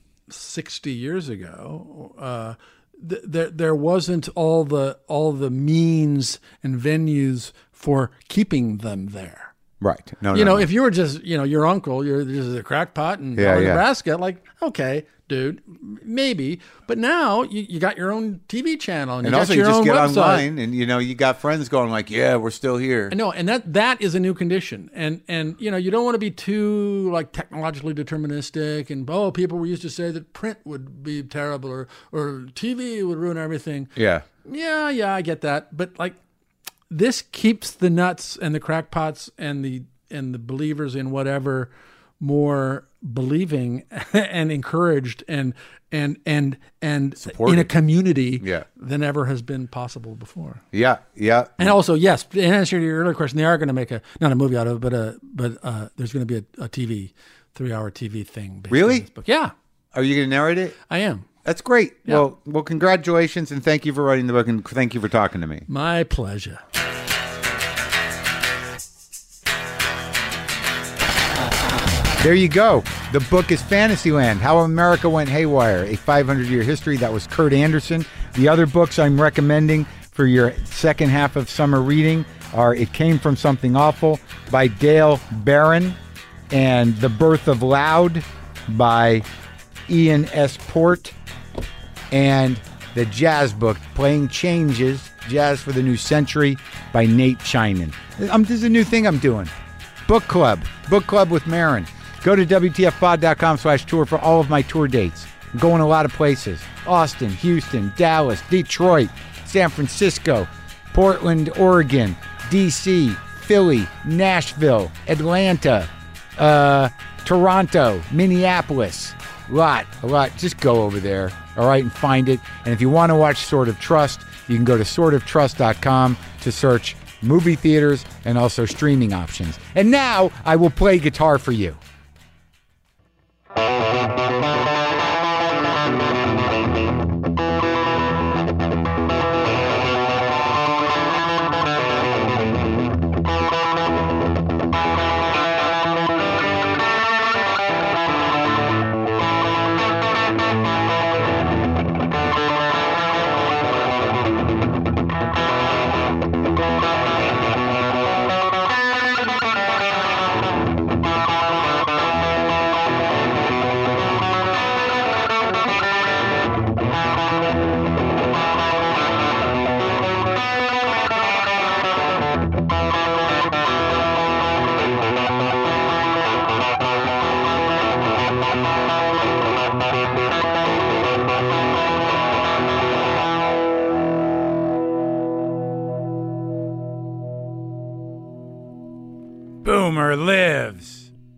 sixty years ago, uh, th- there there wasn't all the all the means and venues for keeping them there. Right. No, You no, know, no. if you were just, you know, your uncle, you're just a crackpot in Yeah, yeah. Nebraska, like, okay, dude. Maybe. But now you, you got your own T V channel. And, And you also got you your just own get website. online and, you know, you got friends going like, yeah, we're still here. I know, and that that is a new condition. And, and you know, you don't want to be too, like, technologically deterministic. And, oh, people were used to say that print would be terrible or, or T V would ruin everything. Yeah. Yeah, yeah, I get that. But, like, this keeps the nuts and the crackpots and the and the believers in whatever more believing and encouraged and and and and Supported. in a community Yeah. than ever has been possible before. Yeah, yeah. And also, yes, in answer to your earlier question, they are going to make a not a movie out of it, but a but uh, there's going to be a, a T V three hour T V thing. Based Really? on this book. Yeah, Are you going to narrate it? I am. That's great. Yeah. Well, well, congratulations and thank you for writing the book and thank you for talking to me. My pleasure. There you go. The book is Fantasyland, How America Went Haywire, a five hundred year history. That was Kurt Anderson. The other books I'm recommending for your second half of summer reading are It Came From Something Awful by Dale Barron and The Birth of Loud by Ian S. Port and the jazz book, Playing Changes, Jazz for the New Century by Nate Chinan. Um, this is a new thing I'm doing. Book Club. Book Club with Marin. Go to W T F pod dot com slash tour for all of my tour dates. I'm going a lot of places. Austin, Houston, Dallas, Detroit, San Francisco, Portland, Oregon, D C, Philly, Nashville, Atlanta, uh, Toronto, Minneapolis. A lot, a lot. Just go over there, all right, and find it. And if you want to watch Sword of Trust, you can go to sword of trust dot com to search movie theaters and also streaming options. And now I will play guitar for you. Boomer lives.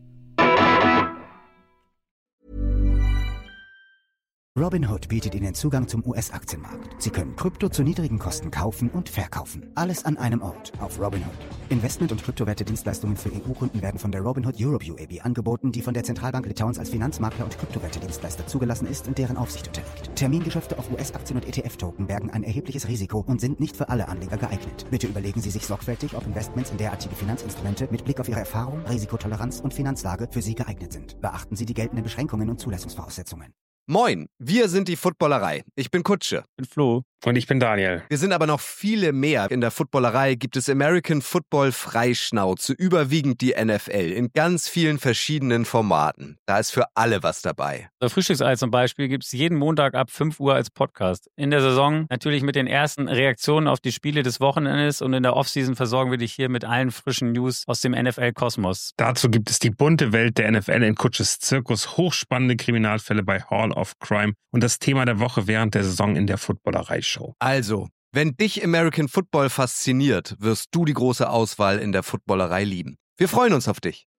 Robinhood bietet Ihnen Zugang zum U S-Aktienmarkt. Sie können Krypto zu niedrigen Kosten kaufen und verkaufen. Alles an einem Ort auf Robinhood. Investment- und Kryptowerte-Dienstleistungen für E U-Kunden werden von der Robinhood Europe U A B angeboten, die von der Zentralbank Litauens als Finanzmakler und Kryptowerte-Dienstleister zugelassen ist und deren Aufsicht unterliegt. Termingeschäfte auf U S-Aktien und E T F-Token bergen ein erhebliches Risiko und sind nicht für alle Anleger geeignet. Bitte überlegen Sie sich sorgfältig, ob Investments in derartige Finanzinstrumente mit Blick auf Ihre Erfahrung, Risikotoleranz und Finanzlage für Sie geeignet sind. Beachten Sie die geltenden Beschränkungen und Zulassungsvoraussetzungen. Moin, wir sind die Footballerei. Ich bin Kutsche. Ich bin Flo. Und ich bin Daniel. Wir sind aber noch viele mehr. In der Footballerei gibt es American Football Freischnauze, überwiegend die N F L, in ganz vielen verschiedenen Formaten. Da ist für alle was dabei. Das Frühstücksei zum Beispiel gibt es jeden Montag ab fünf Uhr als Podcast. In der Saison natürlich mit den ersten Reaktionen auf die Spiele des Wochenendes und in der Offseason versorgen wir dich hier mit allen frischen News aus dem N F L-Kosmos. Dazu gibt es die bunte Welt der N F L in Kutsches Zirkus, hochspannende Kriminalfälle bei Hall of Crime und das Thema der Woche während der Saison in der Footballerei-Show. Also, wenn dich American Football fasziniert, wirst du die große Auswahl in der Footballerei lieben. Wir freuen uns auf dich.